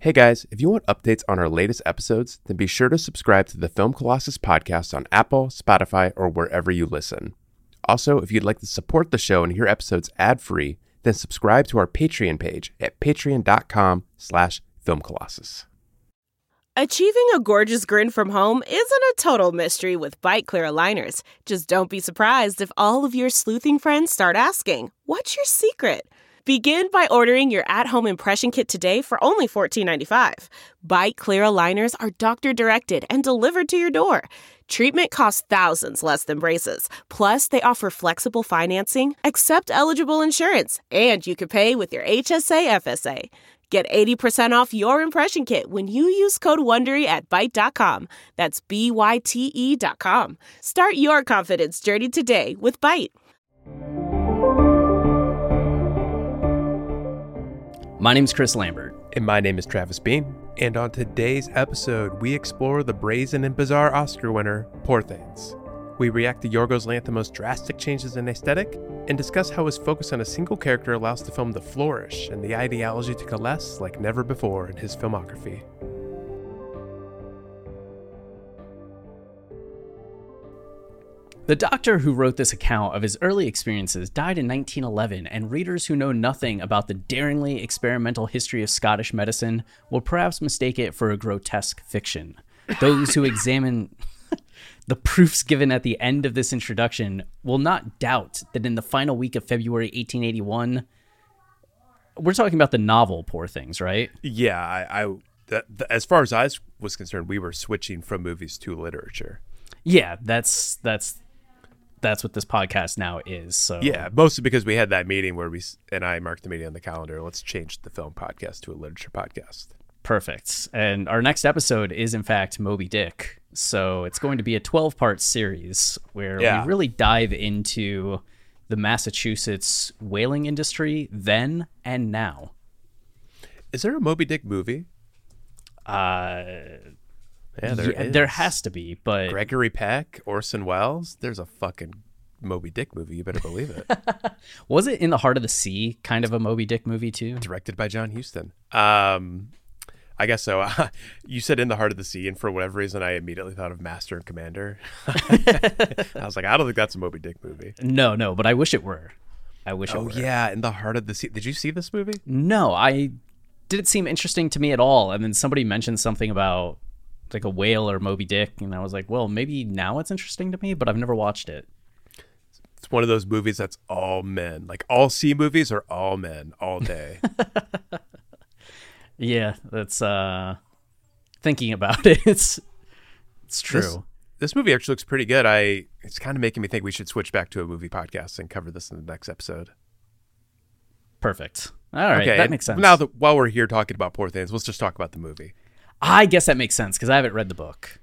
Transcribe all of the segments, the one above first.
Hey guys, if you want updates on our latest episodes, then be sure to subscribe to the Film Colossus podcast on Apple, Spotify, or wherever you listen. Also, if you'd like to support the show and hear episodes ad-free, then subscribe to our Patreon page at patreon.com/filmcolossus. Achieving a gorgeous grin from home isn't a total mystery with Byte Clear aligners. Just don't be surprised if all of your sleuthing friends start asking, "What's your secret?" Begin by ordering your at-home impression kit today for only $14.95. Byte Clear aligners are doctor-directed and delivered to your door. Treatment costs thousands less than braces. Plus, they offer flexible financing, accept eligible insurance, and you can pay with your HSA FSA. Get 80% off your impression kit when you use code WONDERY at Byte.com. That's BYTE.com. Start your confidence journey today with Byte. My name is Chris Lambert. And my name is Travis Bean. And on today's episode, we explore the brazen and bizarre Oscar winner, Poor Things. We react to Yorgos Lanthimos' drastic changes in aesthetic and discuss how his focus on a single character allows the film to flourish and the ideology to coalesce like never before in his filmography. The doctor who wrote this account of his early experiences died in 1911, and readers who know nothing about the daringly experimental history of Scottish medicine will perhaps mistake it for a grotesque fiction. Those who examine the proofs given at the end of this introduction will not doubt that in the final week of February 1881, we're talking about the novel Poor Things, right? Yeah, as far as I was concerned, we were switching from movies to literature. Yeah, that's what this podcast now is. So yeah, mostly because we had that meeting where I marked the meeting on the calendar. Let's change the film podcast to a literature podcast. Perfect. And our next episode is, in fact, Moby Dick. So it's going to be a 12-part series where we really dive into the Massachusetts whaling industry then and now. Is there a Moby Dick movie? There has to be, but Gregory Peck, Orson Welles. There's a fucking Moby Dick movie. You better believe it. Was it In the Heart of the Sea kind of a Moby Dick movie too? Directed by John Huston. I guess so. You said In the Heart of the Sea, and for whatever reason, I immediately thought of Master and Commander. I was like, I don't think that's a Moby Dick movie. No, but I wish it were. Oh yeah, In the Heart of the Sea. Did you see this movie? No, I didn't seem interesting to me at all. And then somebody mentioned something about like a whale or Moby Dick, and I was like, well, maybe now it's interesting to me, but I've never watched it. It's one of those movies that's all men. Like all sea movies are all men all day. Yeah, that's thinking about it. It's true. This movie actually looks pretty good. It's kind of making me think we should switch back to a movie podcast and cover this in the next episode. Perfect. All right, okay, that makes sense. Now that while we're here talking about Poor Things, let's just talk about the movie. I guess that makes sense because I haven't read the book.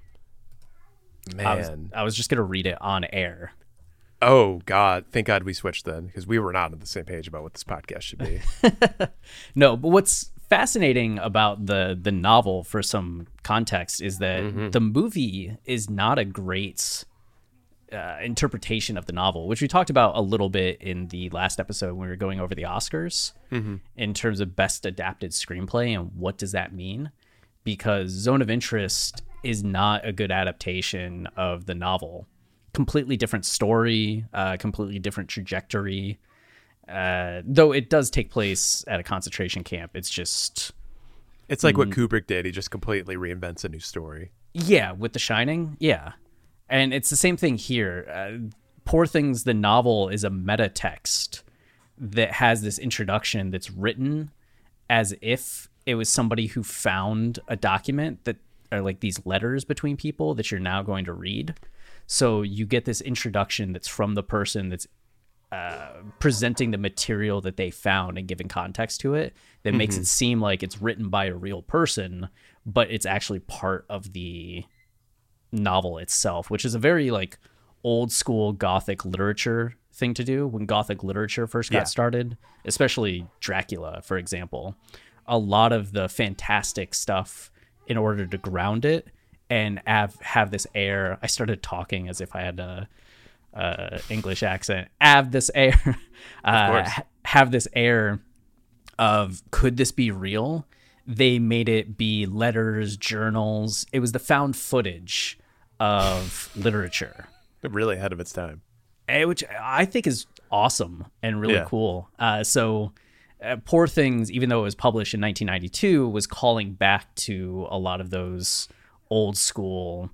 Man, I was just gonna read it on air. Oh God! Thank God we switched then, because we were not on the same page about what this podcast should be. No, but what's fascinating about the novel, for some context, is that the movie is not a great interpretation of the novel, which we talked about a little bit in the last episode when we were going over the Oscars in terms of best adapted screenplay and what does that mean. Because Zone of Interest is not a good adaptation of the novel. Completely different story, completely different trajectory. Though it does take place at a concentration camp. It's like what Kubrick did. He just completely reinvents a new story. Yeah, with The Shining. Yeah. And it's the same thing here. Poor Things, the novel, is a meta text that has this introduction that's written as if it was somebody who found a document that are like these letters between people that you're now going to read. So you get this introduction that's from the person that's presenting the material that they found and giving context to it that makes it seem like it's written by a real person, but it's actually part of the novel itself, which is a very like old school Gothic literature thing to do. When Gothic literature first got started, especially Dracula, for example, a lot of the fantastic stuff, in order to ground it and have this air. I started talking as if I had a English accent. Have this air of could this be real? they made it be letters, journals. It was the found footage of literature. Really ahead of its time. Which I think is awesome and really cool. Poor Things, even though it was published in 1992, was calling back to a lot of those old school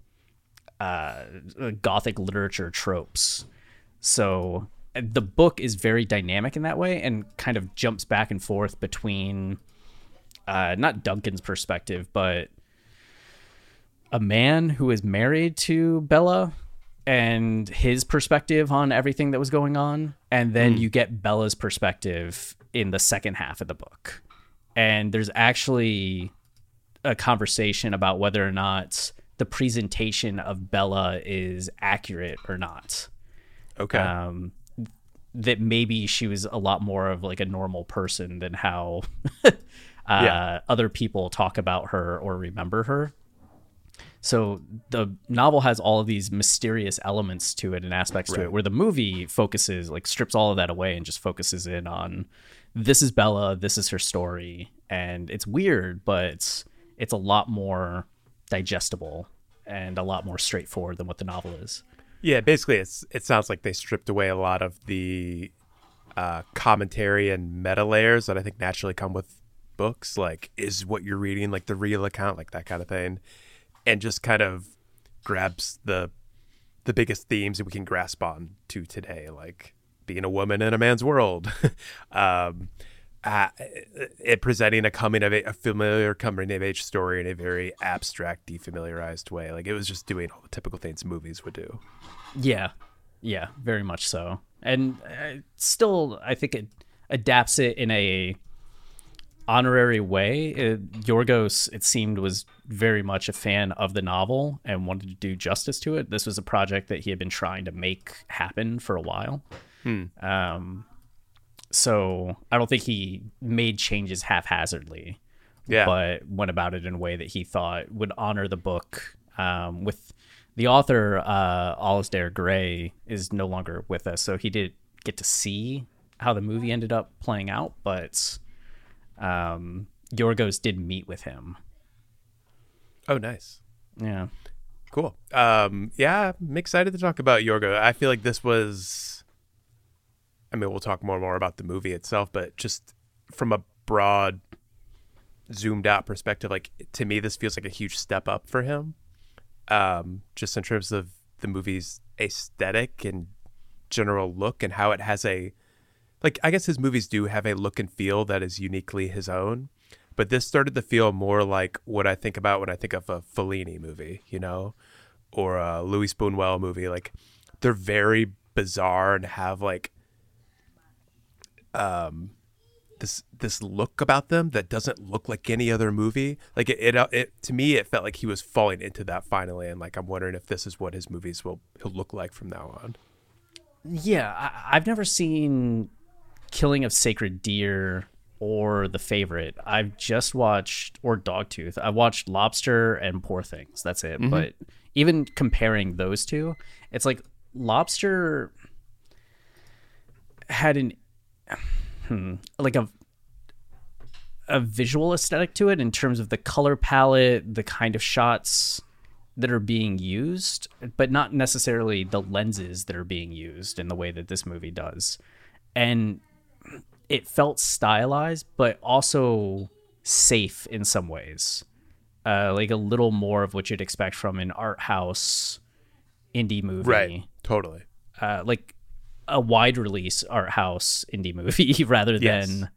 Gothic literature tropes. So the book is very dynamic in that way and kind of jumps back and forth between not Duncan's perspective, but a man who is married to Bella and his perspective on everything that was going on. And then you get Bella's perspective in the second half of the book. And there's actually a conversation about whether or not the presentation of Bella is accurate or not. Okay. That maybe she was a lot more of like a normal person than how other people talk about her or remember her. So the novel has all of these mysterious elements to it and aspects to it, where the movie focuses, like strips all of that away and just focuses in on, this is Bella, this is her story. And it's weird, but it's a lot more digestible and a lot more straightforward than what the novel is. Yeah, basically it sounds like they stripped away a lot of the commentary and meta layers that I think naturally come with books, like is what you're reading like the real account, like that kind of thing, and just kind of grabs the biggest themes that we can grasp on to today, like being a woman in a man's world. It presenting a familiar coming of age story in a very abstract, defamiliarized way. Like it was just doing all the typical things movies would do. Yeah, very much so. And still, I think it adapts it in a honorary way. Yorgos, it seemed, was very much a fan of the novel and wanted to do justice to it. This was a project that he had been trying to make happen for a while. So I don't think he made changes haphazardly, but went about it in a way that he thought would honor the book. With the author, Alasdair Gray, is no longer with us, so he did get to see how the movie ended up playing out, but Yorgos did meet with him. Oh, nice. Yeah. Cool. I'm excited to talk about Yorgos. I feel like this was... I mean, we'll talk more and more about the movie itself, but just from a broad, zoomed out perspective, like to me, this feels like a huge step up for him. Just in terms of the movie's aesthetic and general look and how it has I guess his movies do have a look and feel that is uniquely his own, but this started to feel more like what I think about when I think of a Fellini movie, or a Louis Buñuel movie. Like they're very bizarre and have like, this look about them that doesn't look like any other movie. Like it to me, it felt like he was falling into that finally, and like I'm wondering if this is what his movies he'll look like from now on. Yeah, I've never seen Killing of Sacred Deer or The Favorite. I've just watched, or Dogtooth. I watched Lobster and Poor Things. That's it. Mm-hmm. But even comparing those two, it's like Lobster had a visual aesthetic to it in terms of the color palette, the kind of shots that are being used, but not necessarily the lenses that are being used in the way that this movie does. And it felt stylized, but also safe in some ways. Like a little more of what you'd expect from an art house indie movie. Right, totally. Like a wide release art house indie movie rather than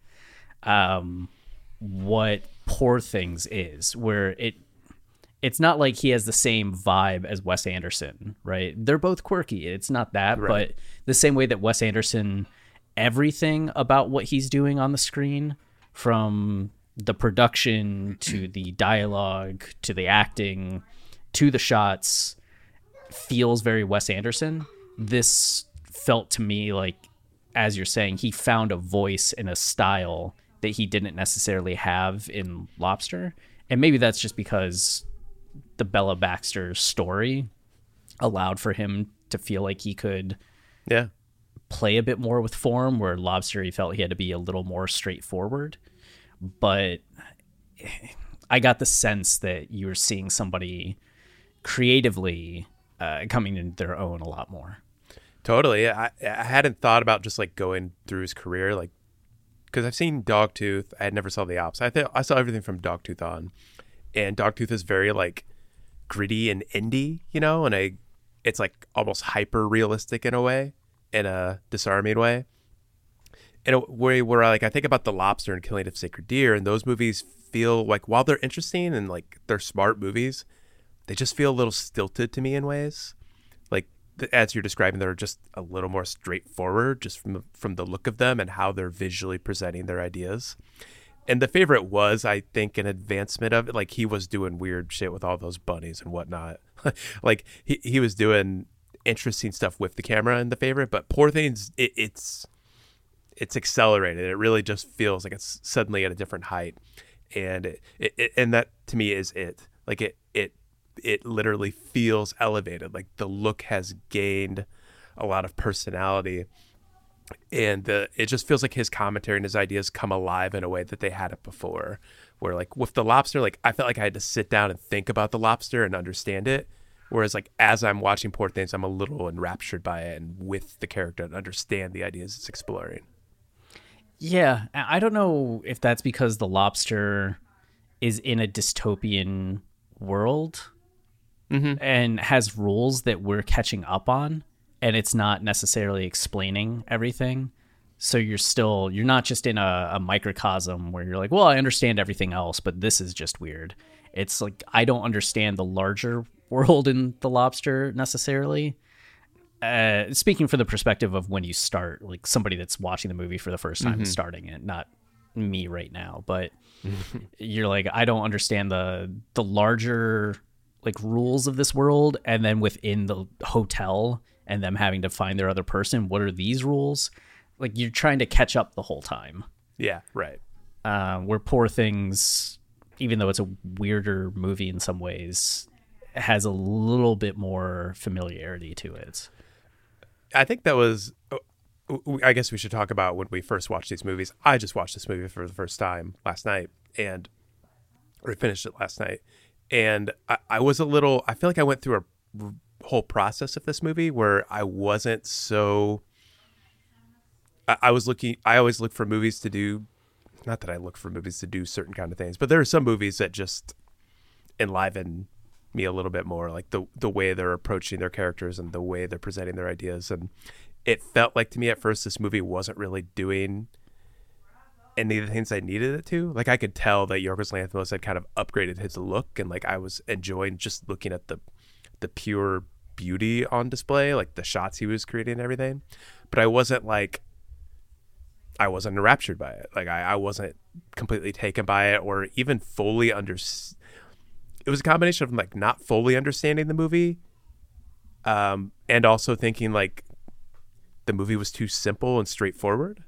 what Poor Things is, where it's not like he has the same vibe as Wes Anderson, right? They're both quirky. It's not that, right. But the same way that Wes Anderson, everything about what he's doing on the screen, from the production to the dialogue to the acting to the shots, feels very Wes Anderson. This felt to me like, as you're saying, he found a voice and a style that he didn't necessarily have in Lobster. And maybe that's just because the Bella Baxter story allowed for him to feel like he could play a bit more with form, where Lobster, he felt he had to be a little more straightforward. But I got the sense that you were seeing somebody creatively coming into their own a lot more. Totally. I hadn't thought about just like going through his career, like, because I've seen Dogtooth. I had never saw the Ops. I saw everything from Dogtooth on, and Dogtooth is very like gritty and indie, and it's like almost hyper realistic in a way, in a disarming way. In a way where I think about The Lobster and Killing of Sacred Deer, and those movies feel like, while they're interesting and like they're smart movies, they just feel a little stilted to me in ways. Like, as you're describing, they're just a little more straightforward, just from the look of them and how they're visually presenting their ideas. And The Favorite was, I think, an advancement of it. Like, he was doing weird shit with all those bunnies and whatnot. Like, he was doing interesting stuff with the camera in The Favorite, but Poor Things, it's accelerated. It really just feels like it's suddenly at a different height, and and that to me is it. Like, it literally feels elevated. Like, the look has gained a lot of personality, and it just feels like his commentary and his ideas come alive in a way that they hadn't before. Where, like, with The Lobster, like, I felt like I had to sit down and think about The Lobster and understand it. Whereas, like, as I'm watching Poor Things, I'm a little enraptured by it and with the character and understand the ideas it's exploring. Yeah, I don't know if that's because The Lobster is in a dystopian world and has rules that we're catching up on, and it's not necessarily explaining everything. So you're not just in a microcosm where you're like, well, I understand everything else, but this is just weird. It's like, I don't understand the larger world in The Lobster necessarily. Speaking from the perspective of when you start, like somebody that's watching the movie for the first time and starting it, not me right now, but you're like, I don't understand the larger like rules of this world, and then within the hotel and them having to find their other person, what are these rules? Like, you're trying to catch up the whole time. Yeah, right. Where Poor Things, even though it's a weirder movie in some ways, has a little bit more familiarity to it. I think that was, I guess we should talk about when we first watched these movies. I just watched this movie for the first time last night, or finished it last night. And I was I feel like I went through a whole process of this movie where I wasn't so, I always look for movies to do, not that I look for movies to do certain kind of things, but there are some movies that just enliven me a little bit more, like the way they're approaching their characters and the way they're presenting their ideas. And it felt like to me at first this movie wasn't really doing any of the things I needed it to. Like, I could tell that Yorgos Lanthimos had kind of upgraded his look, and like I was enjoying just looking at the pure beauty on display, like the shots he was creating and everything. But I wasn't enraptured by it. Like, I wasn't completely taken by it or even fully it was a combination of like not fully understanding the movie, and also thinking like the movie was too simple and straightforward.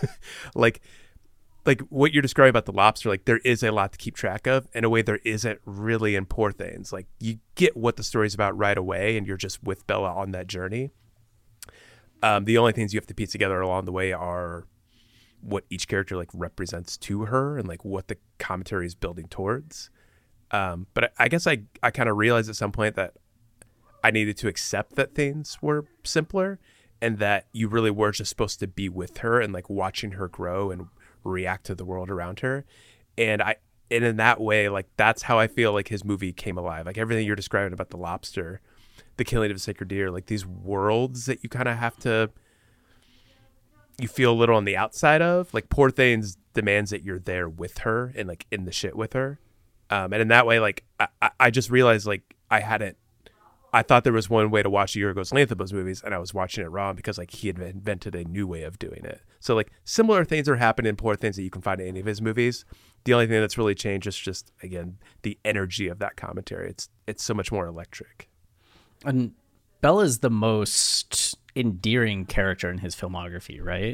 like what you're describing about The Lobster, like there is a lot to keep track of in a way there isn't really in Poor Things. Like, you get what the story's about right away, and you're just with Bella on that journey. The only things you have to piece together along the way are what each character like represents to her and like what the commentary is building towards. But I guess I kind of realized at some point that I needed to accept that things were simpler and that you really were just supposed to be with her and like watching her grow and react to the world around her. And in that way, like that's how I feel like his movie came alive. Like everything you're describing about The Lobster, The Killing of a Sacred Deer, like these worlds that you kind of you feel a little on the outside of. Like Poor Things demands that you're there with her and like in the shit with her. And in that way, like I just realized like I thought there was one way to watch Yorgos Lanthimos movies, and I was watching it wrong because like he had invented a new way of doing it. So like similar things are happening in Poor Things that you can find in any of his movies. The only thing that's really changed is just, again, the energy of that commentary. It's so much more electric. And Bella's the most endearing character in his filmography, right?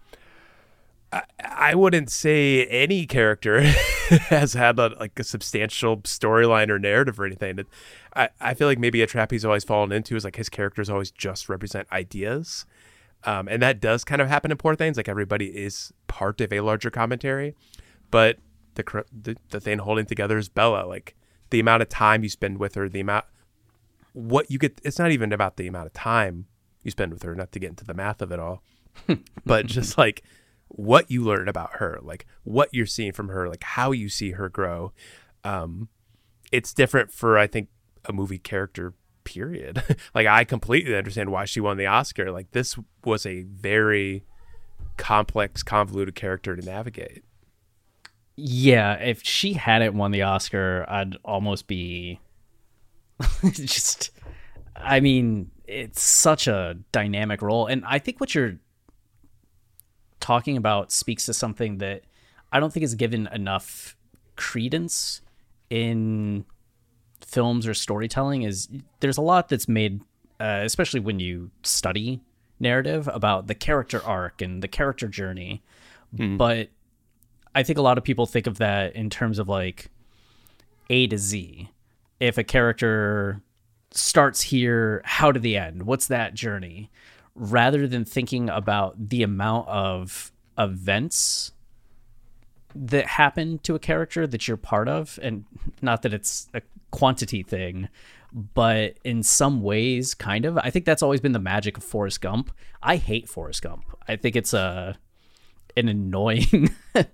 I wouldn't say any character has had a substantial storyline or narrative or anything. I feel like maybe a trap he's always fallen into is like his characters always just represent ideas. And that does kind of happen in Poor Things. Like everybody is part of a larger commentary, but the thing holding together is Bella. Like the amount of time you spend with her, the amount what you get. It's not even about the amount of time you spend with her, not to get into the math of it all, but just like what you learn about her, like what you're seeing from her, like how you see her grow. It's different for, I think, a movie character, period. Like I completely understand why she won the Oscar. Like this was a very complex, convoluted character to navigate. Yeah, if she hadn't won the Oscar, I'd almost be just, I mean, it's such a dynamic role. And I think what you're talking about speaks to something that I don't think is given enough credence in films or storytelling. Is there's a lot that's made, especially when you study narrative, about the character arc and the character journey. But I think a lot of people think of that in terms of like A to Z. If a character starts here, how to the end? What's that journey? Rather than thinking about the amount of events that happen to a character that you're part of. And not that it's a quantity thing, but in some ways, kind of. I think that's always been the magic of Forrest Gump. I hate Forrest Gump. I think it's an annoying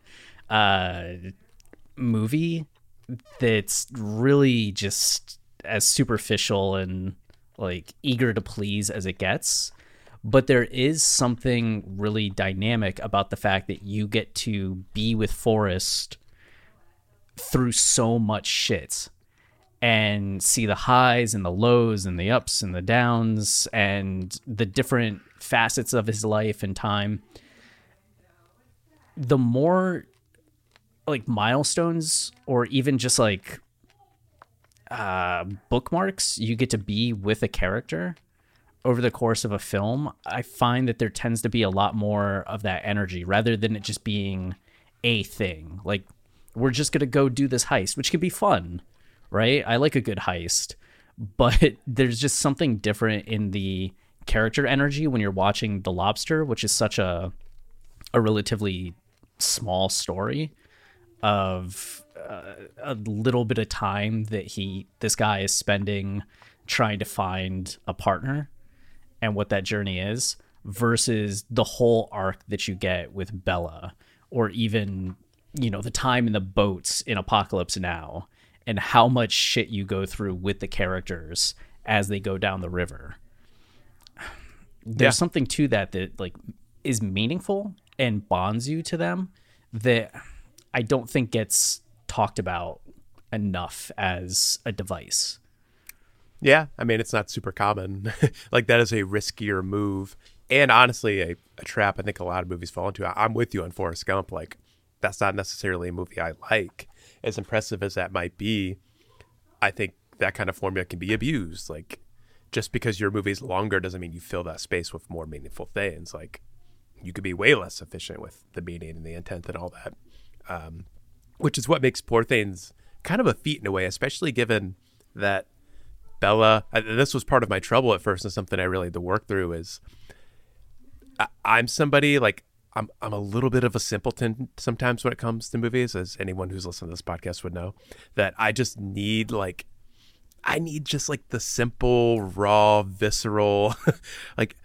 movie that's really just as superficial and like eager to please as it gets. But there is something really dynamic about the fact that you get to be with Forrest through so much shit and see the highs and the lows and the ups and the downs and the different facets of his life and time. The more like milestones or even just like bookmarks you get to be with a character over the course of a film, I find that there tends to be a lot more of that energy rather than it just being a thing. Like, we're just going to go do this heist, which can be fun, right? I like a good heist, but there's just something different in the character energy when you're watching The Lobster, which is such a relatively small story of a little bit of time that this guy is spending trying to find a partner and what that journey is, versus the whole arc that you get with Bella, or even, you know, the time in the boats in Apocalypse Now and how much shit you go through with the characters as they go down the river. There's something to that like is meaningful and bonds you to them that I don't think gets talked about enough as a device. Yeah, I mean, it's not super common. Like, that is a riskier move. And honestly, a trap I think a lot of movies fall into. I'm with you on Forrest Gump. Like, that's not necessarily a movie I like. As impressive as that might be, I think that kind of formula can be abused. Like, just because your movie is longer doesn't mean you fill that space with more meaningful things. Like, you could be way less efficient with the meaning and the intent and all that. Which is what makes Poor Things kind of a feat in a way, especially given that Bella, this was part of my trouble at first and something I really had to work through, is I'm somebody like, I'm a little bit of a simpleton sometimes when it comes to movies, as anyone who's listened to this podcast would know, that I just need just like the simple, raw, visceral, like,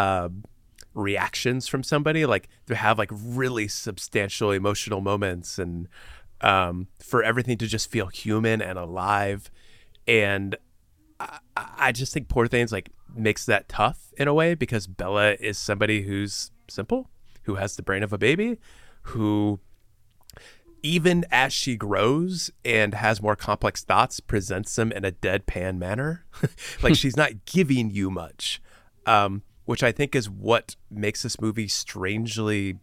reactions from somebody, like to have like really substantial emotional moments, and for everything to just feel human and alive. And I just think Poor Things like makes that tough in a way, because Bella is somebody who's simple, who has the brain of a baby, who even as she grows and has more complex thoughts, presents them in a deadpan manner. Like, she's not giving you much, which I think is what makes this movie strangely,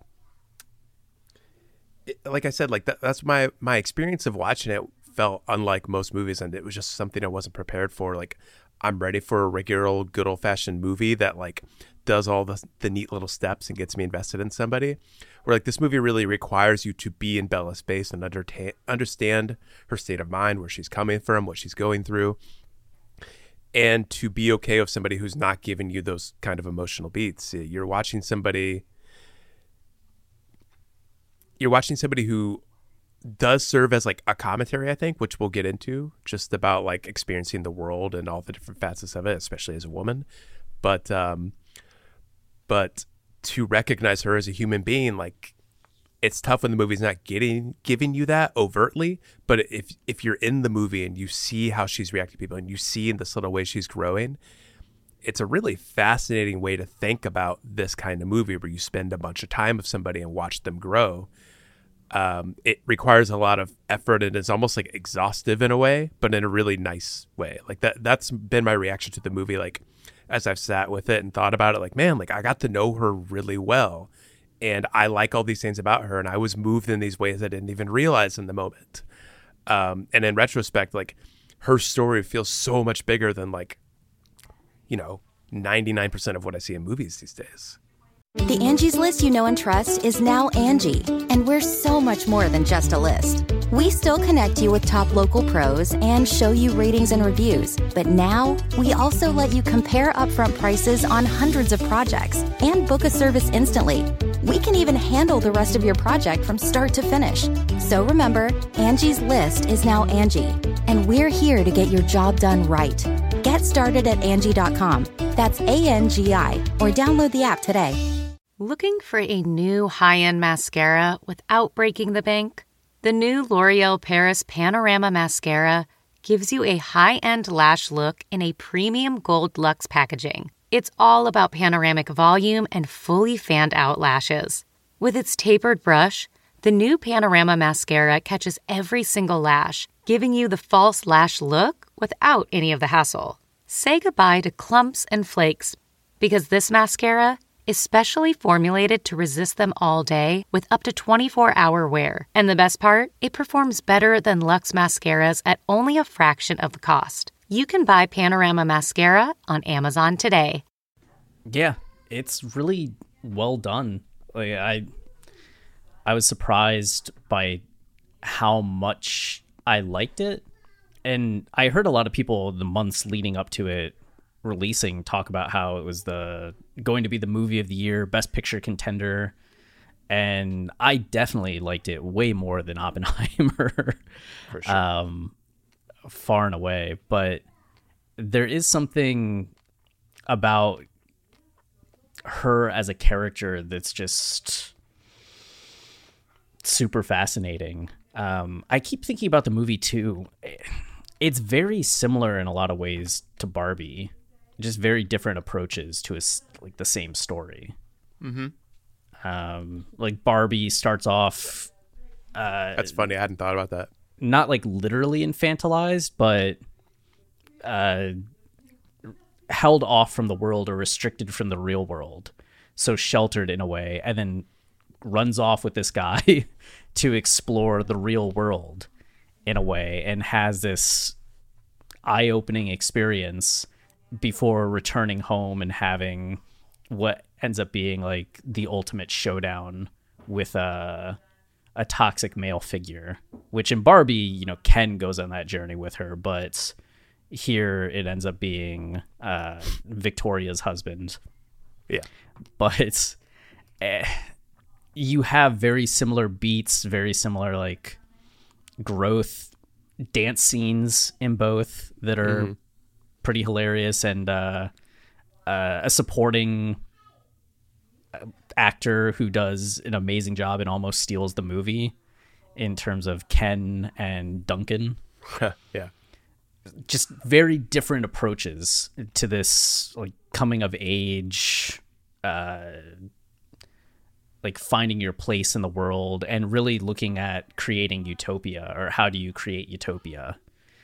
like I said, like that's my experience of watching it felt unlike most movies, and it was just something I wasn't prepared for. Like, I'm ready for a regular old good old fashioned movie that like does all the neat little steps and gets me invested in somebody. Where like this movie really requires you to be in Bella's space and understand her state of mind, where she's coming from, what she's going through, and to be okay with somebody who's not giving you those kind of emotional beats. You're watching somebody who does serve as like a commentary, I think, which we'll get into, just about like experiencing the world and all the different facets of it, especially as a woman. But to recognize her as a human being, like, it's tough when the movie's not giving you that overtly. But if you're in the movie and you see how she's reacting to people and you see in this little way she's growing, it's a really fascinating way to think about this kind of movie where you spend a bunch of time with somebody and watch them grow. It requires a lot of effort and it's almost like exhaustive in a way, but in a really nice way. Like that's been my reaction to the movie. Like, as I've sat with it and thought about it, like, man, like I got to know her really well and I like all these things about her. And I was moved in these ways I didn't even realize in the moment. And in retrospect, like her story feels so much bigger than like, 99% of what I see in movies these days. The Angie's List you know and trust is now Angie, and we're so much more than just a list. We still connect you with top local pros and show you ratings and reviews, but now we also let you compare upfront prices on hundreds of projects and book a service instantly. We can even handle the rest of your project from start to finish. So remember, Angie's List is now Angie, and we're here to get your job done right. Get started at Angie.com. That's ANGI, or download the app today. Looking for a new high-end mascara without breaking the bank? The new L'Oreal Paris Panorama Mascara gives you a high-end lash look in a premium gold luxe packaging. It's all about panoramic volume and fully fanned-out lashes. With its tapered brush, the new Panorama Mascara catches every single lash, giving you the false lash look without any of the hassle. Say goodbye to clumps and flakes, because this mascara is specially formulated to resist them all day with up to 24-hour wear. And the best part? It performs better than Luxe mascaras at only a fraction of the cost. You can buy Panorama Mascara on Amazon today. Yeah, it's really well done. Like I was surprised by how much I liked it. And I heard a lot of people the months leading up to it releasing talk about how it was going to be the movie of the year, best picture contender, and I definitely liked it way more than Oppenheimer. For sure. Far and away. But there is something about her as a character that's just super fascinating. I keep thinking about the movie too. It's very similar in a lot of ways to Barbie. Just very different approaches to like the same story. Mm-hmm. Like Barbie starts off. That's funny. I hadn't thought about that. Not like literally infantilized, but held off from the world or restricted from the real world. So sheltered in a way, and then runs off with this guy to explore the real world in a way, and has this eye-opening experience before returning home and having what ends up being like the ultimate showdown with a toxic male figure, which in Barbie, Ken goes on that journey with her, but here it ends up being Victoria's husband. Yeah. But you have very similar beats, very similar like growth dance scenes in both that are pretty hilarious, and a supporting actor who does an amazing job and almost steals the movie in terms of Ken and Duncan. Yeah. Just very different approaches to this like coming of age, like finding your place in the world and really looking at creating utopia, or how do you create utopia?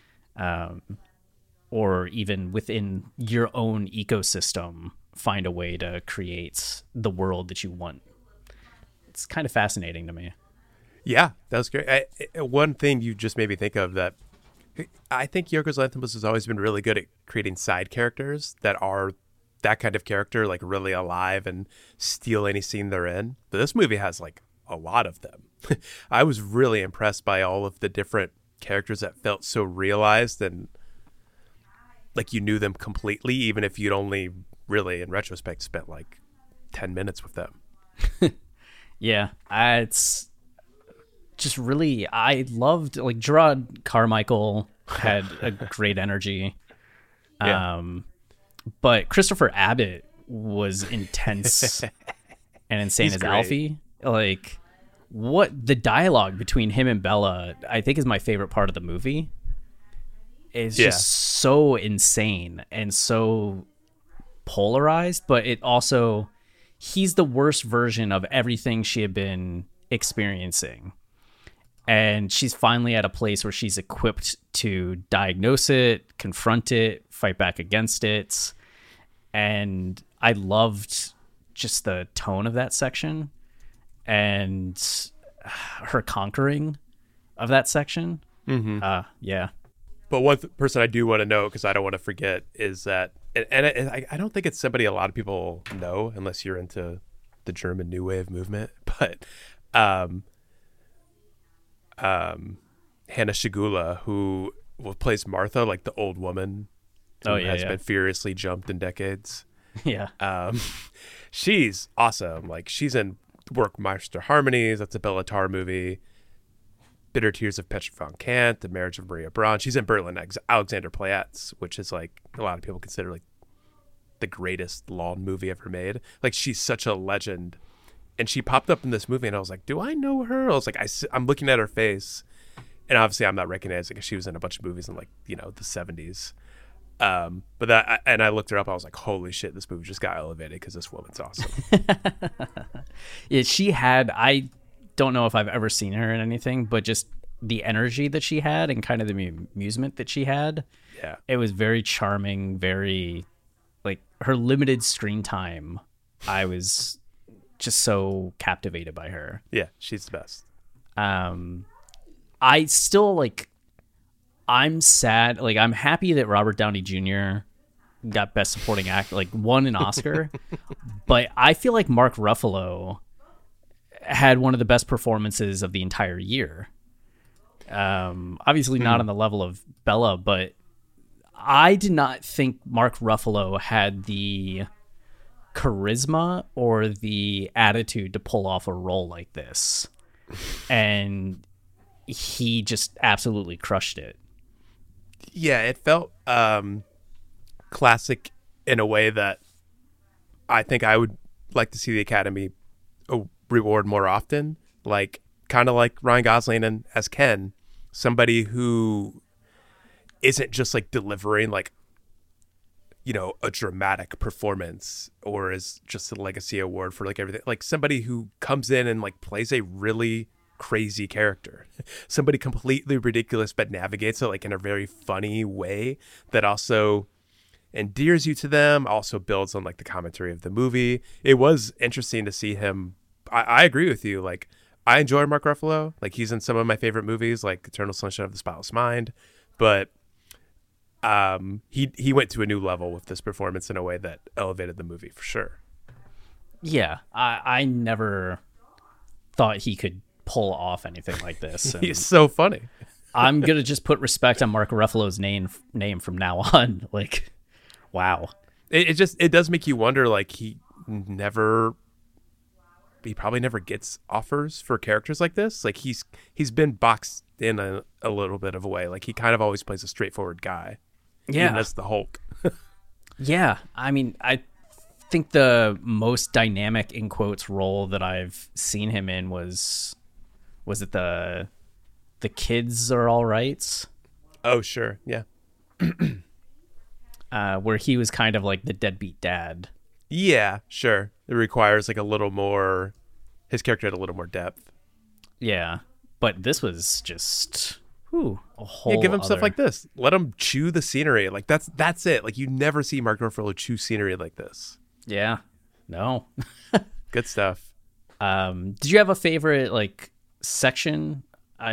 Or even within your own ecosystem, find a way to create the world that you want. It's kind of fascinating to me. Yeah, that was great. One thing you just made me think of, that I think Yorgos Lanthimos has always been really good at creating side characters that are that kind of character, like really alive and steal any scene they're in. But this movie has like a lot of them. I was really impressed by all of the different characters that felt so realized, and like you knew them completely, even if you'd only really, in retrospect, spent like 10 minutes with them. Yeah, it's just really, I loved, like, Gerard Carmichael had a great energy. Yeah. But Christopher Abbott was intense and insane He's as great. Alfie. Like, what the dialogue between him and Bella, I think, is my favorite part of the movie. It's just so insane and so polarized, but it also, he's the worst version of everything she had been experiencing. And she's finally at a place where she's equipped to diagnose it, confront it, fight back against it. And I loved just the tone of that section and her conquering of that section. Yeah. But one person I do want to know, because I don't want to forget, is that, and I don't think it's somebody a lot of people know unless you're into the German New Wave movement, but Hannah Shigula, who plays Martha, like the old woman who has been furiously jumped in decades. Yeah. She's awesome. Like, she's in Workmeister Harmonies. That's a Bella Tarr movie. Bitter Tears of Petra von Kant, The Marriage of Maria Braun. She's in Berlin Alexander Playets, which is, like, a lot of people consider, like, the greatest lawn movie ever made. Like, she's such a legend. And she popped up in this movie, and I was like, do I know her? I was like, I'm looking at her face, and obviously I'm not recognizing because she was in a bunch of movies in, like, you know, the 70s. But that, and I looked her up. I was like, holy shit, this movie just got elevated because this woman's awesome. Yeah, she had, I don't know if I've ever seen her in anything, but just the energy that she had and kind of the amusement that she had. Yeah. It was very charming, very, like, her limited screen time. I was just so captivated by her. Yeah, she's the best. I still, like, I'm sad. Like, I'm happy that Robert Downey Jr. got Best Supporting Actor, like, won an Oscar. But I feel like Mark Ruffalo had one of the best performances of the entire year. Obviously not on the level of Bella, but I did not think Mark Ruffalo had the charisma or the attitude to pull off a role like this. And he just absolutely crushed it. Yeah, it felt classic in a way that I think I would like to see the Academy reward more often. Like, kind of like Ryan Gosling as Ken, somebody who isn't just, like, delivering, like, you know, a dramatic performance or is just a legacy award for, like, everything. Like, somebody who comes in and, like, plays a really crazy character, somebody completely ridiculous but navigates it, like, in a very funny way that also endears you to them, also builds on, like, the commentary of the movie. It was interesting to see him. I agree with you. Like, I enjoy Mark Ruffalo. Like, he's in some of my favorite movies, like Eternal Sunshine of the Spotless Mind, but he went to a new level with this performance in a way that elevated the movie for sure. Yeah, I never thought he could pull off anything like this. And He's so funny. I'm gonna just put respect on Mark Ruffalo's name from now on. Like, wow. It does make you wonder. Like, he probably never gets offers for characters like this. Like, he's been boxed in a little bit of a way. Like, he kind of always plays a straightforward guy. Yeah, even as the Hulk. Yeah, I mean, I think the most dynamic, in quotes, role that I've seen him in was it the Kids Are All Right? Oh, sure, yeah. Where he was kind of like the deadbeat dad. Yeah, sure. It requires, like, a little more. His character had a little more depth. Yeah, but this was just a whole. Yeah, give him stuff like this. Let him chew the scenery. Like, that's it. Like, you never see Mark Ruffalo chew scenery like this. Yeah, no. Good stuff. Did you have a favorite, like, section?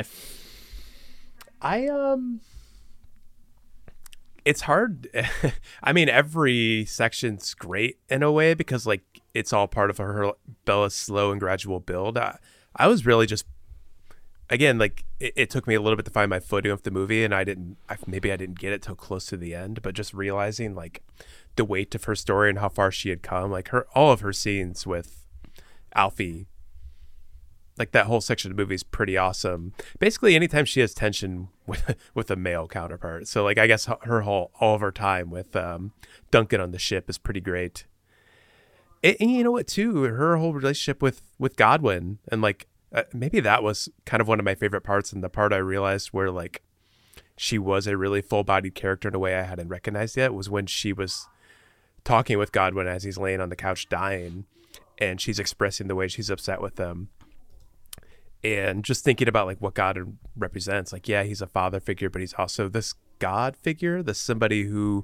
It's hard. I mean, every section's great in a way because, like, it's all part of Bella's slow and gradual build. I was really just, again, like, it took me a little bit to find my footing of the movie, and maybe I didn't get it till close to the end, but just realizing, like, the weight of her story and how far she had come, like, all of her scenes with Alfie like that whole section of the movie is pretty awesome. Basically, anytime she has tension with a male counterpart. So like I guess all of her time with Duncan on the ship is pretty great. And you know what too, her whole relationship with Godwin, and like maybe that was kind of one of my favorite parts, and the part I realized where like she was a really full-bodied character in a way I hadn't recognized yet was when she was talking with Godwin as he's laying on the couch dying, and she's expressing the way she's upset with him. And just thinking about like what God represents, like, yeah, he's a father figure, but he's also this God figure, this somebody who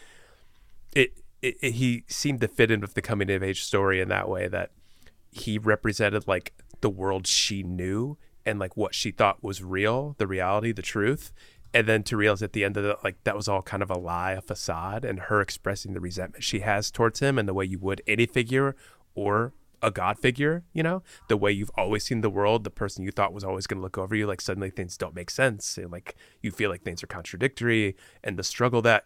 he seemed to fit in with the coming of age story in that way, that he represented like the world she knew and like what she thought was real, the reality, the truth. And then to realize at the end of it, like that was all kind of a lie, a facade, and her expressing the resentment she has towards him and the way you would any figure or a God figure, you know, the way you've always seen the world, the person you thought was always going to look over you, like suddenly things don't make sense. And like you feel like things are contradictory, and the struggle that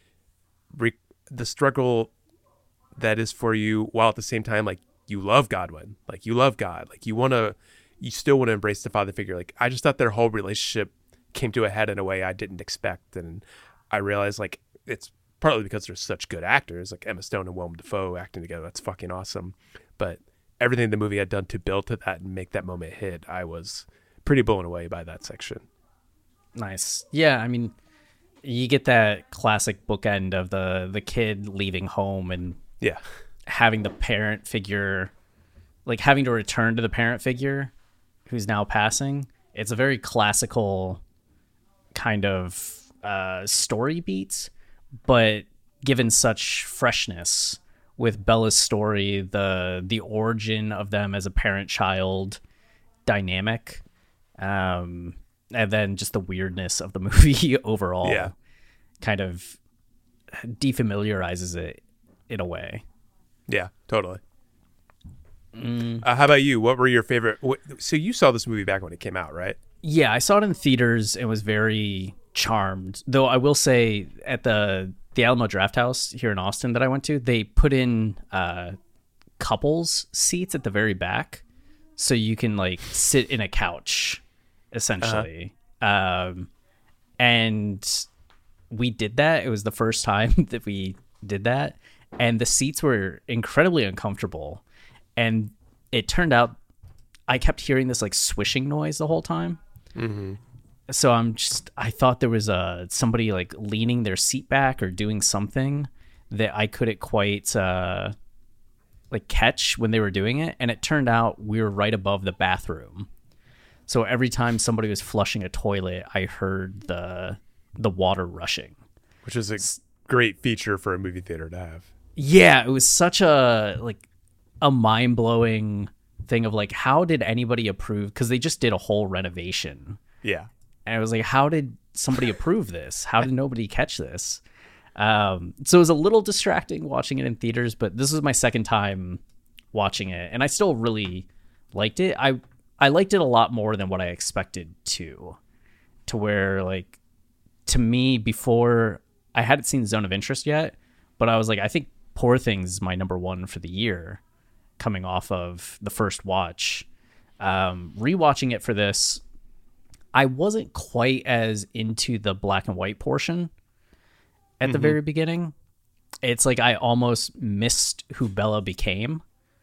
is for you, while at the same time, like you love Godwin, like you love God, like you still want to embrace the father figure. Like I just thought their whole relationship came to a head in a way I didn't expect. And I realized like it's partly because they're such good actors, like Emma Stone and Willem Dafoe acting together. That's fucking awesome. But everything the movie had done to build to that and make that moment hit, I was pretty blown away by that section. Nice. Yeah, I mean, you get that classic bookend of the kid leaving home and having the parent figure, like having to return to the parent figure who's now passing. It's a very classical kind of story beats, but given such freshness with Bella's story, the origin of them as a parent-child dynamic, and then just the weirdness of the movie overall kind of defamiliarizes it in a way. Yeah, totally. How about you? What were your favorite? So you saw this movie back when it came out, right? Yeah, I saw it in theaters and was very charmed. Though I will say at the Alamo Drafthouse here in Austin that I went to, they put in couples seats at the very back, so you can like sit in a couch, essentially. And we did that. It was the first time that we did that, and the seats were incredibly uncomfortable. And it turned out I kept hearing this like swishing noise the whole time. Mm-hmm. So I thought there was somebody like leaning their seat back or doing something that I couldn't quite like catch when they were doing it. And it turned out we were right above the bathroom. So every time somebody was flushing a toilet, I heard the water rushing. Which is a great feature for a movie theater to have. Yeah, it was such a mind-blowing thing of like, how did anybody approve? Because they just did a whole renovation. Yeah. And I was like, how did somebody approve this? How did nobody catch this? So it was a little distracting watching it in theaters, but this was my second time watching it, and I still really liked it. I liked it a lot more than what I expected to where, like, to me, before, I hadn't seen Zone of Interest yet, but I was like, I think Poor Things is my number one for the year, coming off of the first watch. Rewatching it for this, I wasn't quite as into the black and white portion at the very beginning. It's like I almost missed who Bella became,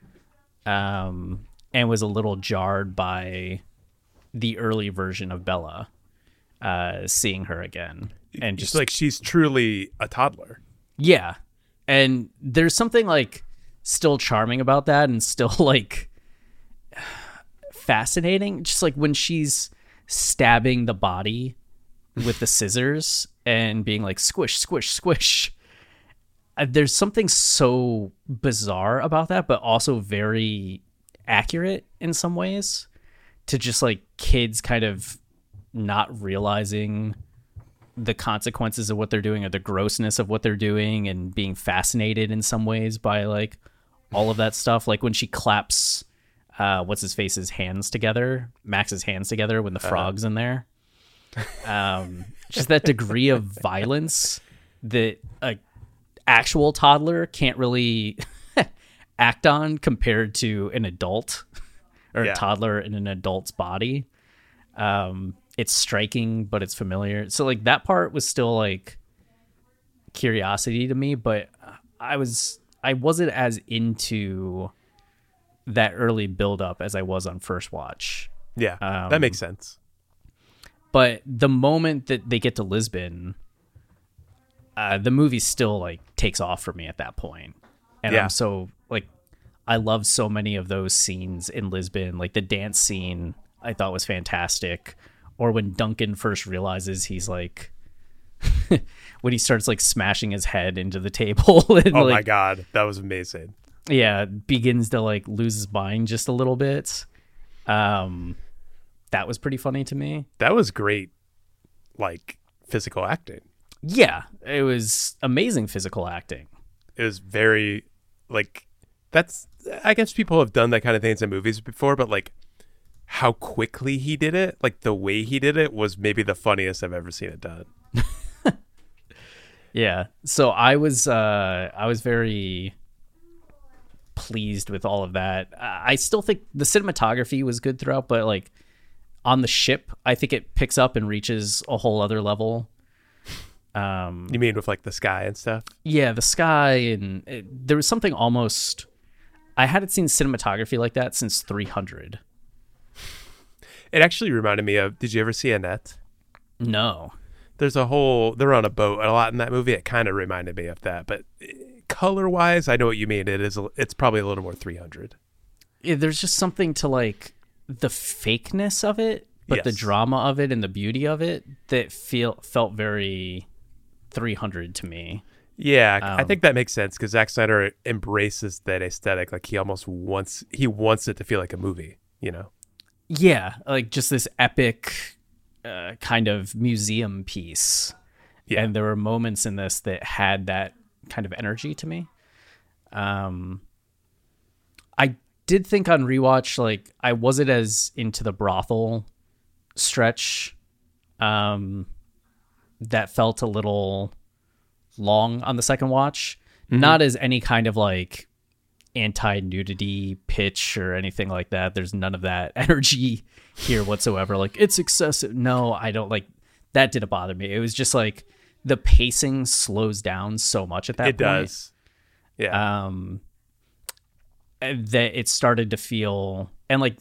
and was a little jarred by the early version of Bella, seeing her again. And just like she's truly a toddler. Yeah. And there's something like still charming about that, and still like fascinating. Just like when she's stabbing the body with the scissors and being like squish, squish, squish. There's something so bizarre about that, but also very accurate in some ways, to just like kids kind of not realizing the consequences of what they're doing or the grossness of what they're doing, and being fascinated in some ways by like all of that stuff. Like when she claps what's his face's hands together, Max's hands together when the frog's in there. Just that degree of violence that a actual toddler can't really act on compared to an adult or Yeah. a toddler in an adult's body. It's striking, but it's familiar. So like that part was still like curiosity to me, but I wasn't as into that early build up as I was on first watch. Yeah, that makes sense. But the moment that they get to Lisbon, the movie still like takes off for me at that point. And Yeah. I'm so like, I love so many of those scenes in Lisbon. Like the dance scene I thought was fantastic. Or when Duncan first realizes he's like, when he starts like smashing his head into the table. And, Oh like, my God, that was amazing. yeah, begins to like lose his mind just a little bit. That was pretty funny to me. That was great, like, physical acting. Yeah, it was amazing physical acting. It was very, like, that's, I guess people have done that kind of things in movies before, but like how quickly he did it, like the way he did it was maybe the funniest I've ever seen it done. Yeah. So I was very pleased with all of that. I still think the cinematography was good throughout, but like on the ship, I think it picks up and reaches a whole other level. You mean with like the sky and stuff? Yeah, the sky and there was something almost. I hadn't seen cinematography like that since 300. It actually reminded me of, did you ever see Annette? No. They're on a boat a lot in that movie. It kind of reminded me of that, but color wise, I know what you mean. It's probably a little more 300. Yeah, there's just something to like the fakeness of it, but the Yes. drama of it and the beauty of it that felt very 300 to me. Yeah, I think that makes sense because Zack Snyder embraces that aesthetic. Like he wants it to feel like a movie, you know? Yeah, like just this epic kind of museum piece. Yeah. And there were moments in this that had that kind of energy to me. I did think on rewatch, like I wasn't as into the brothel stretch. That felt a little long on the second watch. Not as any kind of like anti-nudity pitch or anything like that. There's none of that energy here whatsoever. Like it's excessive. No, I don't like that. Didn't bother me. It was just like the pacing slows down so much at that point. It does. Yeah. That it started to feel, and like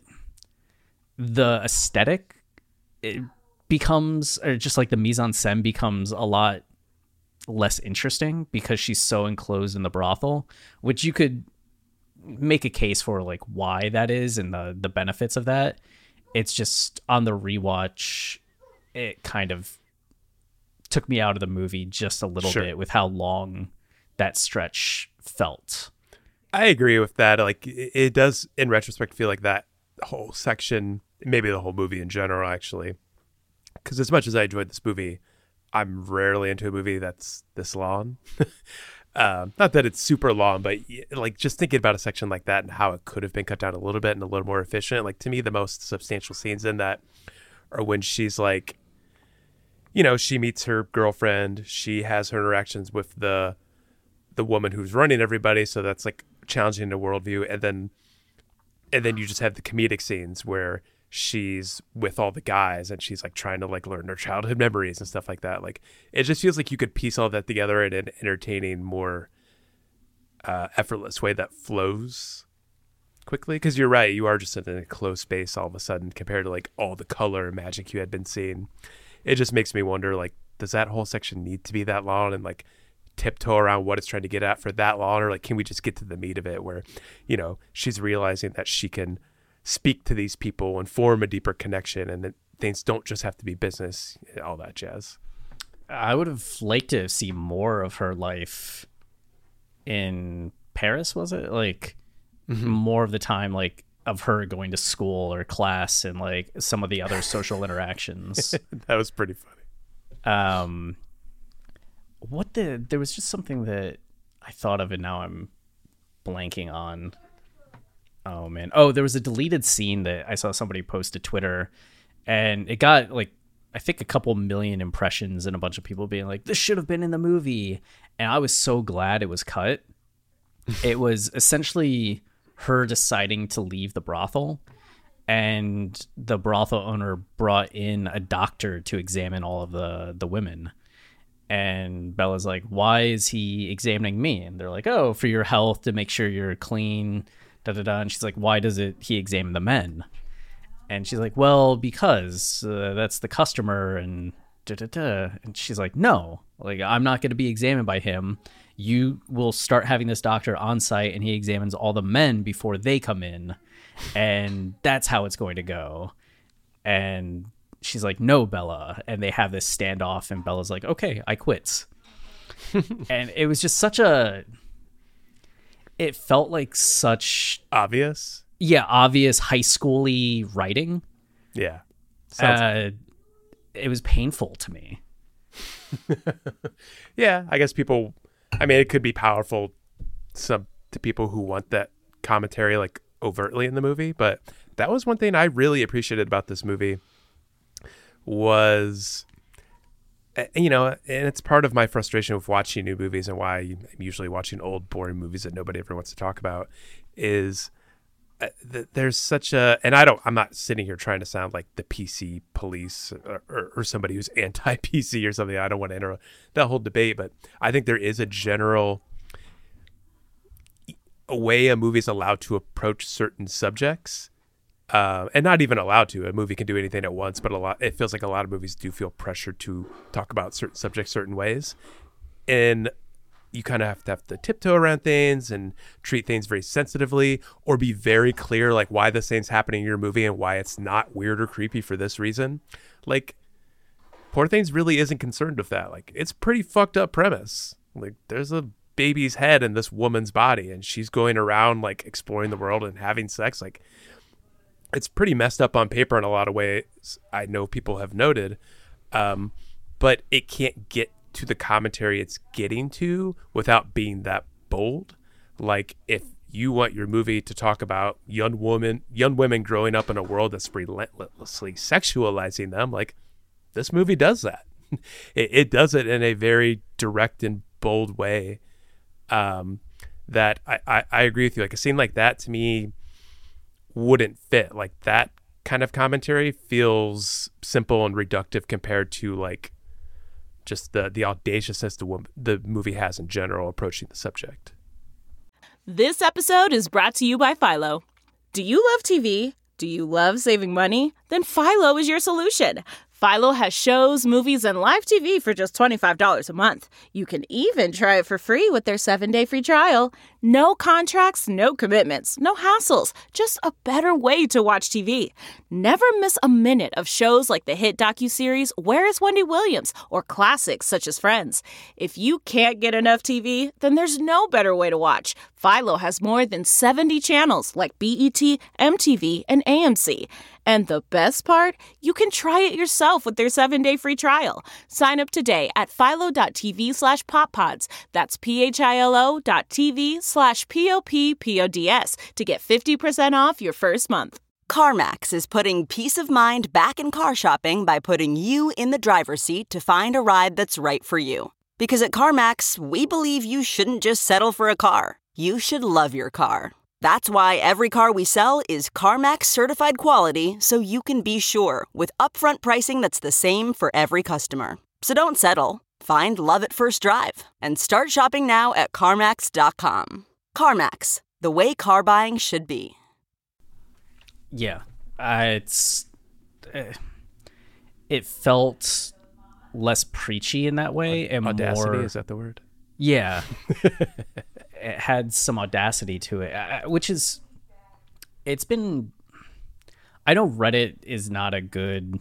the aesthetic, it becomes, or just like the mise en scène becomes a lot less interesting because she's so enclosed in the brothel, which you could make a case for like why that is and the benefits of that. It's just on the rewatch, it kind of took me out of the movie just a little Sure. bit with how long that stretch felt. I agree with that. Like it does, in retrospect, feel like that whole section, maybe the whole movie in general, actually. Because as much as I enjoyed this movie, I'm rarely into a movie that's this long. Not that it's super long, but like just thinking about a section like that and how it could have been cut down a little bit and a little more efficient. Like to me, the most substantial scenes in that are when she's like, you know, she meets her girlfriend. She has her interactions with the woman who's running everybody. So that's like challenging the worldview. And then you just have the comedic scenes where she's with all the guys and she's like trying to like learn their childhood memories and stuff like that. Like it just feels like you could piece all that together in an entertaining, more effortless way that flows quickly. Because you're right, you are just in a closed space all of a sudden compared to like all the color and magic you had been seeing. It just makes me wonder, like, does that whole section need to be that long and like tiptoe around what it's trying to get at for that long? Or like, can we just get to the meat of it where, you know, she's realizing that she can speak to these people and form a deeper connection and that things don't just have to be business, all that jazz. I would have liked to see more of her life in Paris, was it? Like more of the time, like of her going to school or class and like some of the other social interactions. That was pretty funny. There was just something that I thought of and now I'm blanking on. Oh man. Oh, there was a deleted scene that I saw somebody post to Twitter and it got like, I think a couple million impressions and a bunch of people being like, this should have been in the movie. And I was so glad it was cut. It was essentially her deciding to leave the brothel and the brothel owner brought in a doctor to examine all of the women. And Bella's like, why is he examining me? And they're like, oh, for your health, to make sure you're clean, da-da-da. And she's like, why does he examine the men? And she's like, well, because that's the customer, and da-da-da. And she's like, no, like, I'm not going to be examined by him. You will start having this doctor on site, and he examines all the men before they come in. And that's how it's going to go. And she's like, no, Bella. And they have this standoff, and Bella's like, okay, I quits. And it was just it felt like such Obvious. obvious high school-y writing. Yeah. It was painful to me. Yeah, I guess it could be powerful to people who want that commentary like overtly in the movie, but that was one thing I really appreciated about this movie was, and it's part of my frustration with watching new movies and why I'm usually watching old boring movies that nobody ever wants to talk about, is there's such a, and I'm not sitting here trying to sound like the PC police or somebody who's anti-PC or something. I don't want to enter that whole debate, but I think there is a general way a movie's allowed to approach certain subjects, and not even allowed to. A movie can do anything at once, but it feels like a lot of movies do feel pressured to talk about certain subjects certain ways, and you kind of have to tiptoe around things and treat things very sensitively, or be very clear like why this thing's happening in your movie and why it's not weird or creepy for this reason. Like, Poor Things really isn't concerned with that. Like, it's pretty fucked up premise. Like, there's a baby's head in this woman's body, and she's going around like exploring the world and having sex. Like, it's pretty messed up on paper in a lot of ways, I know people have noted, but it can't get to the commentary it's getting to without being that bold. Like, if you want your movie to talk about young women growing up in a world that's relentlessly sexualizing them, like, this movie does that. It does it in a very direct and bold way, that I agree with you. Like, a scene like that to me wouldn't fit. Like, that kind of commentary feels simple and reductive compared to like just the audaciousness the movie has in general approaching the subject. This episode is brought to you by Philo. Do you love TV? Do you love saving money? Then Philo is your solution. Philo has shows, movies, and live TV for just $25 a month. You can even try it for free with their 7-day free trial. No contracts, no commitments, no hassles. Just a better way to watch TV. Never miss a minute of shows like the hit docuseries Where is Wendy Williams? Or classics such as Friends. If you can't get enough TV, then there's no better way to watch. Philo has more than 70 channels like BET, MTV, and AMC. And the best part? You can try it yourself with their 7-day free trial. Sign up today at philo.tv/poppods. That's philo.tv/POPPODS to get 50% off your first month. CarMax is putting peace of mind back in car shopping by putting you in the driver's seat to find a ride that's right for you. Because at CarMax, we believe you shouldn't just settle for a car. You should love your car. That's why every car we sell is CarMax certified quality, so you can be sure with upfront pricing that's the same for every customer. So don't settle. Find love at first drive and start shopping now at CarMax.com. CarMax, the way car buying should be. Yeah, it felt less preachy in that way, and audacity, more, is that the word? Yeah. It had some audacity to it, which is, I know Reddit is not a good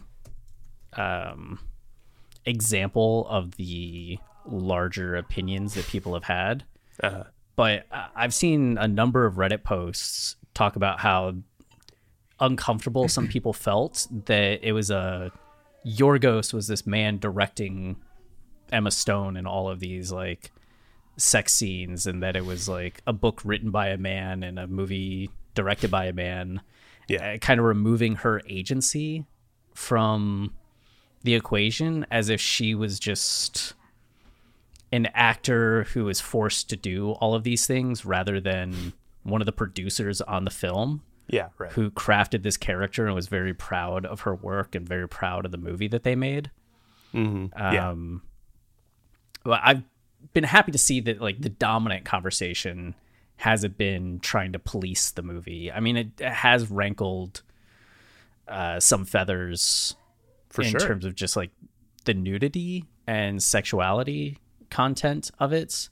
example of the larger opinions that people have had, but I've seen a number of Reddit posts talk about how uncomfortable some people felt that it was Yorgos was this man directing Emma Stone and all of these like sex scenes, and that it was like a book written by a man and a movie directed by a man. Yeah, kind of removing her agency from the equation, as if she was just an actor who was forced to do all of these things rather than one of the producers on the film. Yeah, right. who crafted this character and was very proud of her work and very proud of the movie that they made. Mm-hmm. Well, I've been happy to see that like the dominant conversation hasn't been trying to police the movie. I mean, it has rankled some feathers For in sure. terms of just like the nudity and sexuality content of it.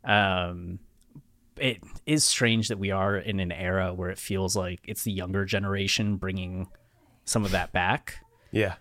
It is strange that we are in an era where it feels like it's the younger generation bringing some of that back. Yeah.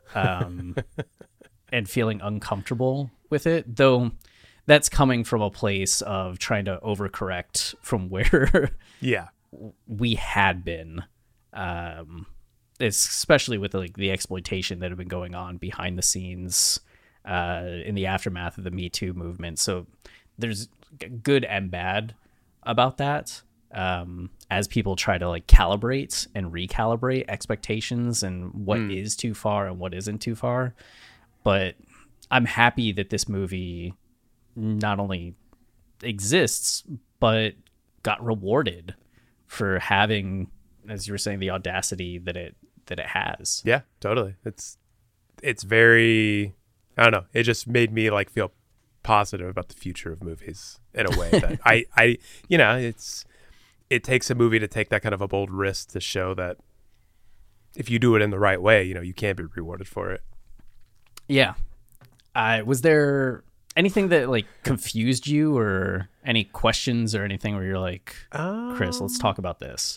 And feeling uncomfortable with it, though that's coming from a place of trying to overcorrect from where Yeah. we had been, especially with like the exploitation that had been going on behind the scenes in the aftermath of the Me Too movement. So there's good and bad about that, as people try to like calibrate and recalibrate expectations and what is too far and what isn't too far. But I'm happy that this movie not only exists, but got rewarded for having, as you were saying, the audacity that it has. Yeah, totally. It's very, I don't know. It just made me like feel positive about the future of movies in a way that I you know, it takes a movie to take that kind of a bold risk to show that if you do it in the right way, you know, you can be rewarded for it. Yeah. Was there anything that like confused you or any questions or anything where you're like, Chris, let's talk about this?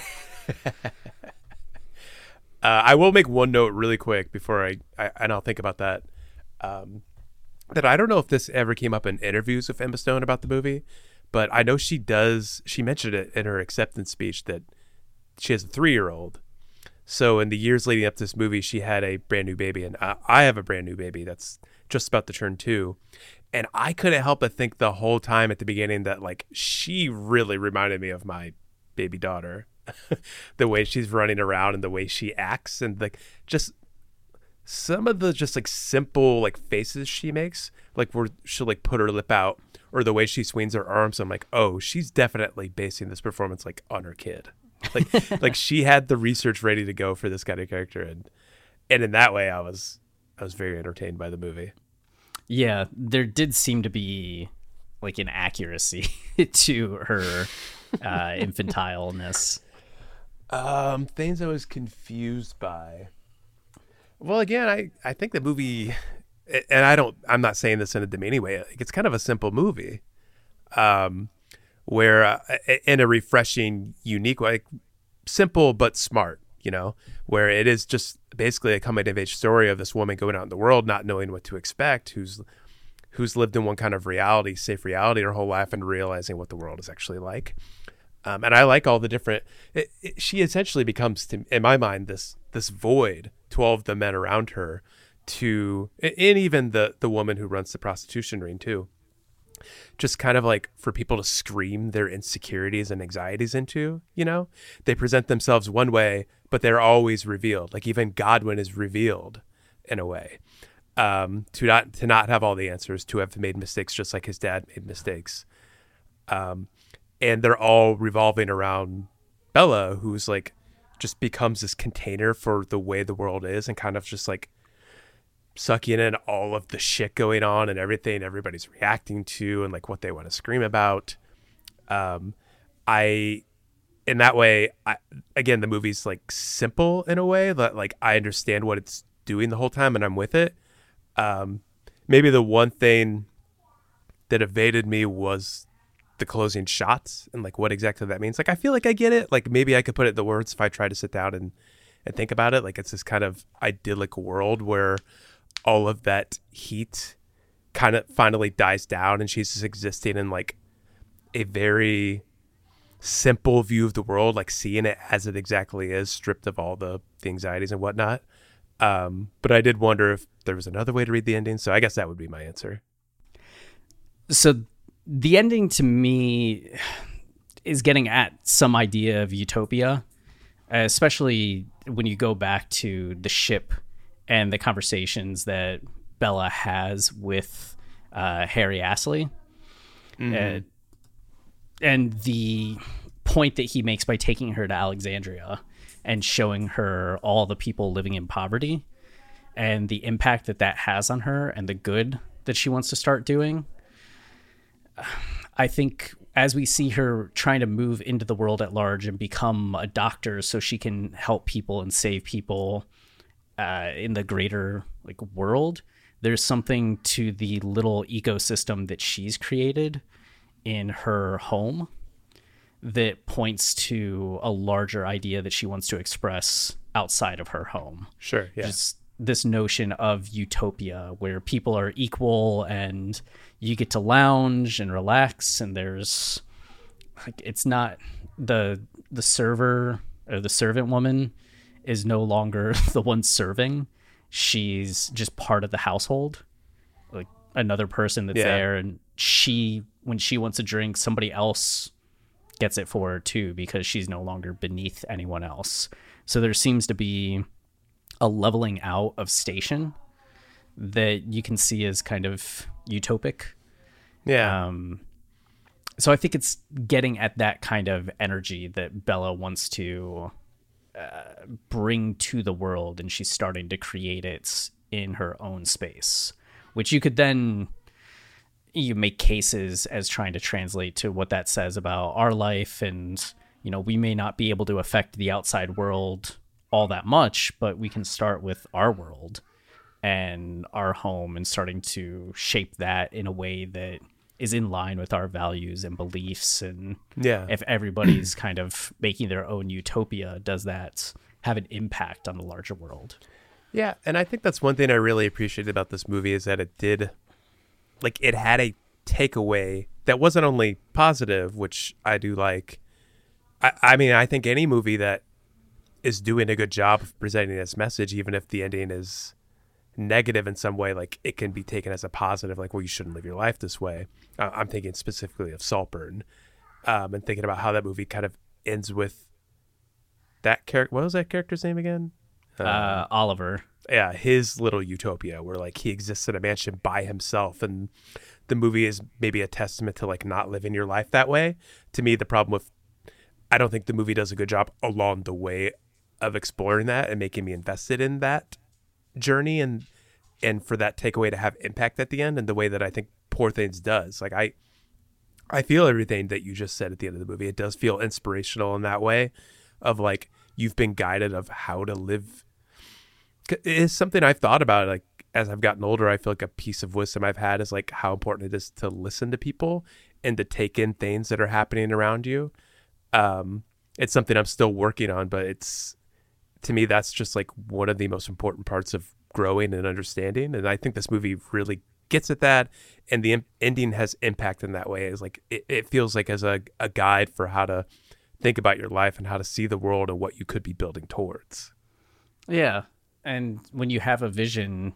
I will make one note really quick before and I'll think about that. That I don't know if this ever came up in interviews with Emma Stone about the movie, but I know she mentioned it in her acceptance speech that she has a 3-year-old. So in the years leading up to this movie, she had a brand new baby, and I have a brand new baby that's just about to turn 2. And I couldn't help but think the whole time at the beginning that like she really reminded me of my baby daughter, the way she's running around and the way she acts and like just some of the just like simple like faces she makes, like where she'll like put her lip out or the way she swings her arms. I'm like, oh, she's definitely basing this performance like on her kid. Like she had the research ready to go for this kind of character, and in that way I was very entertained by the movie. Yeah, there did seem to be like an accuracy to her infantileness. Things I was confused by. Well, again, I think the movie, and I'm not saying this in a demeaning way, like it's kind of a simple movie. Where in a refreshing, unique way, like, simple but smart, you know, where it is just basically a coming of age story of this woman going out in the world, not knowing what to expect, who's lived in one kind of reality, safe reality her whole life, and realizing what the world is actually like. And I like all the different, she essentially becomes, in my mind, this void to all of the men around her, and even the woman who runs the prostitution ring too. Just kind of like for people to scream their insecurities and anxieties into, you know, they present themselves one way, but they're always revealed. Like even Godwin is revealed in a way, to not have all the answers, to have made mistakes, just like his dad made mistakes. And they're all revolving around Bella, who's like, just becomes this container for the way the world is and kind of just like sucking in all of the shit going on and everything everybody's reacting to and like what they want to scream about. In that way, again, the movie's like simple in a way that like I understand what it's doing the whole time and I'm with it. Maybe the one thing that evaded me was the closing shots and like what exactly that means. Like I feel like I get it. Like maybe I could put it in the words if I try to sit down and think about it. Like it's this kind of idyllic world where all of that heat kind of finally dies down and she's just existing in like a very simple view of the world, like seeing it as it exactly is, stripped of all the anxieties and whatnot. But I did wonder if there was another way to read the ending. So I guess that would be my answer. So the ending to me is getting at some idea of utopia, especially when you go back to the ship and the conversations that Bella has with Harry Astley. And the point that he makes by taking her to Alexandria and showing her all the people living in poverty and the impact that that has on her and the good that she wants to start doing. I think as we see her trying to move into the world at large and become a doctor so she can help people and save people in the greater like world, there's something to the little ecosystem that she's created in her home that points to a larger idea that she wants to express outside of her home. Sure, yeah. Just this notion of utopia where people are equal and you get to lounge and relax, and there's like, it's not the server or the servant woman is no longer the one serving. She's just part of the household, like another person that's there, and when she wants a drink, somebody else gets it for her too, because she's no longer beneath anyone else. So there seems to be a leveling out of station that you can see as kind of utopic. Yeah. So I think it's getting at that kind of energy that Bella wants to bring to the world, and she's starting to create it in her own space, which you could then you make cases as trying to translate to what that says about our life. And, you know, we may not be able to affect the outside world all that much, but we can start with our world and our home and starting to shape that in a way that is in line with our values and beliefs. And if everybody's kind of making their own utopia, does that have an impact on the larger world? Yeah. And I think that's one thing I really appreciated about this movie is that it did, like, it had a takeaway that wasn't only positive, which I do like. I mean, I think any movie that is doing a good job of presenting this message, even if the ending is negative in some way, like, it can be taken as a positive, like, well, you shouldn't live your life this way. I'm thinking specifically of Saltburn, and thinking about how that movie kind of ends with that character. What was that character's name again? Oliver. Yeah, his little utopia where, like, he exists in a mansion by himself, and the movie is maybe a testament to, like, not living your life that way. To me, the problem with, I don't think the movie does a good job along the way of exploring that and making me invested in that journey, and for that takeaway to have impact at the end, and the way that I think Poor Things does. Like, I feel everything that you just said at the end of the movie. It does feel inspirational in that way of, like, you've been guided of how to live. It is something I've thought about, like, as I've gotten older. I feel like a piece of wisdom I've had is, like, how important it is to listen to people and to take in things that are happening around you. It's something I'm still working on, but it's, to me, that's just, like, one of the most important parts of growing and understanding. And I think this movie really gets at that, and the ending has impact in that way. It's like, it feels like as a guide for how to think about your life and how to see the world and what you could be building towards. Yeah. And when you have a vision,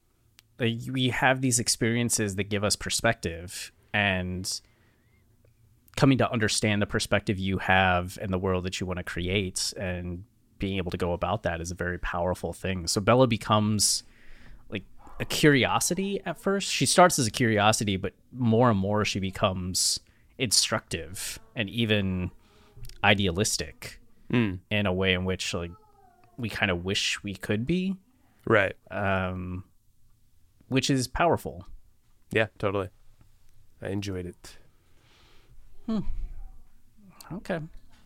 we have these experiences that give us perspective, and coming to understand the perspective you have and the world that you want to create and being able to go about that is a very powerful thing. So Bella becomes like a curiosity at first. She starts as a curiosity, but more and more she becomes instructive and even idealistic in a way in which, like, we kind of wish we could be. Right. Which is powerful. Yeah, totally. I enjoyed it. Okay.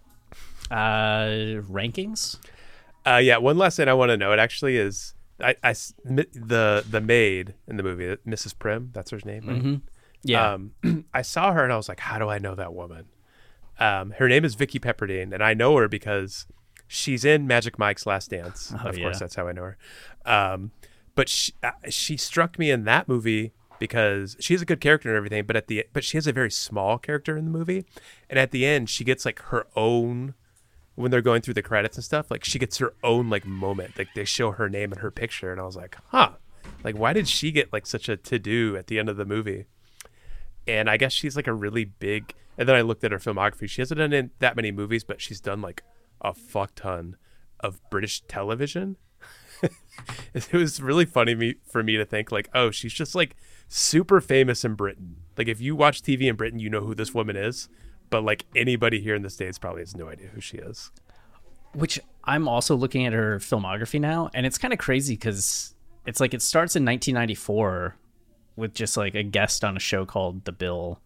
Rankings? Yeah, one last thing I want to know, it actually is the maid in the movie, Mrs. Prim, that's her name, right? Mm-hmm. Yeah. I saw her and I was like, how do I know that woman? Her name is Vicky Pepperdine, and I know her because she's in Magic Mike's Last Dance. Of course, that's how I know her. But she struck me in that movie because she's a good character and everything, but she has a very small character in the movie. And at the end, she gets, like, her own, when they're going through the credits and stuff, like, she gets her own, like, moment. Like, they show her name and her picture, and I was like, huh, like, why did she get, like, such a to-do at the end of the movie? And I guess she's, like, a really big, and then I looked at her filmography. She hasn't done that many movies, but she's done, like, a fuck ton of British television. It was really funny for me to think, like, oh, she's just, like, super famous in Britain. Like, if you watch TV in Britain, you know who this woman is. but like anybody here in the States probably has no idea who she is. Which I'm also looking at her filmography now, and it's kind of crazy because it's like it starts in 1994 with just like a guest on a show called The Bill.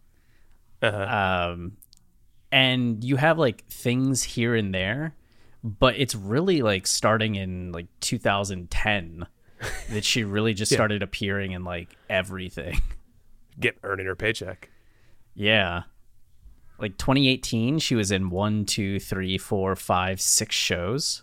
And you have like things here and there, but it's really like starting in like 2010 that she really just started appearing in like everything. Earning her paycheck. Yeah. Like 2018, she was in 1, 2, 3, 4, 5, 6 shows.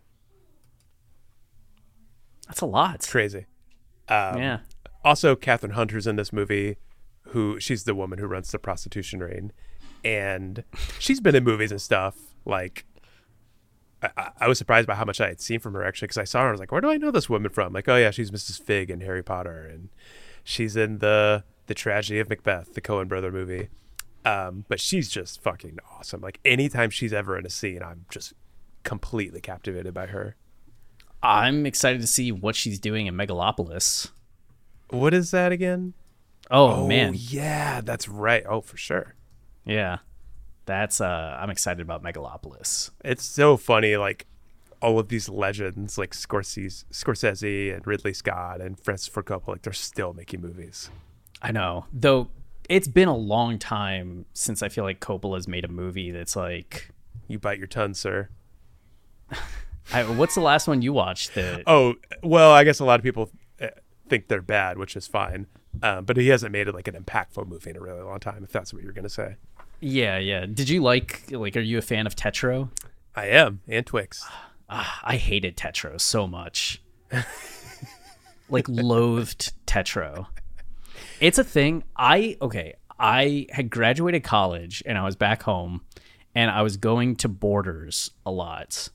That's a lot. Crazy. Yeah. Also, Catherine Hunter's in this movie, she's the woman who runs the prostitution ring. And she's been in movies and stuff. Like, I was surprised by how much I had seen from her, actually, because I saw her. I was like, where do I know this woman from? Like, oh, yeah, she's Mrs. Fig in Harry Potter. And she's in the Tragedy of Macbeth, the Coen brother movie. But she's just fucking awesome. Like, anytime she's ever in a scene, I'm just completely captivated by her. I'm excited to see what she's doing in Megalopolis. What is that again? Oh, man. Yeah, that's right. Oh, for sure. Yeah. That's I'm excited about Megalopolis. It's so funny, like all of these legends like Scorsese and Ridley Scott and Francis Ford Coppola, like they're still making movies. I know. Though it's been a long time since I feel like Coppola's made a movie that's like, you bite your tongue, sir. What's the last one you watched that? Oh, well, I guess a lot of people think they're bad, which is fine. But he hasn't made it like an impactful movie in a really long time, if that's what you're going to say. Yeah. Did you like, are you a fan of Tetro? I am, and Twix. I hated Tetro so much. Like, loathed Tetro. It's a thing. I had graduated college, and I was back home, and I was going to Borders a lot.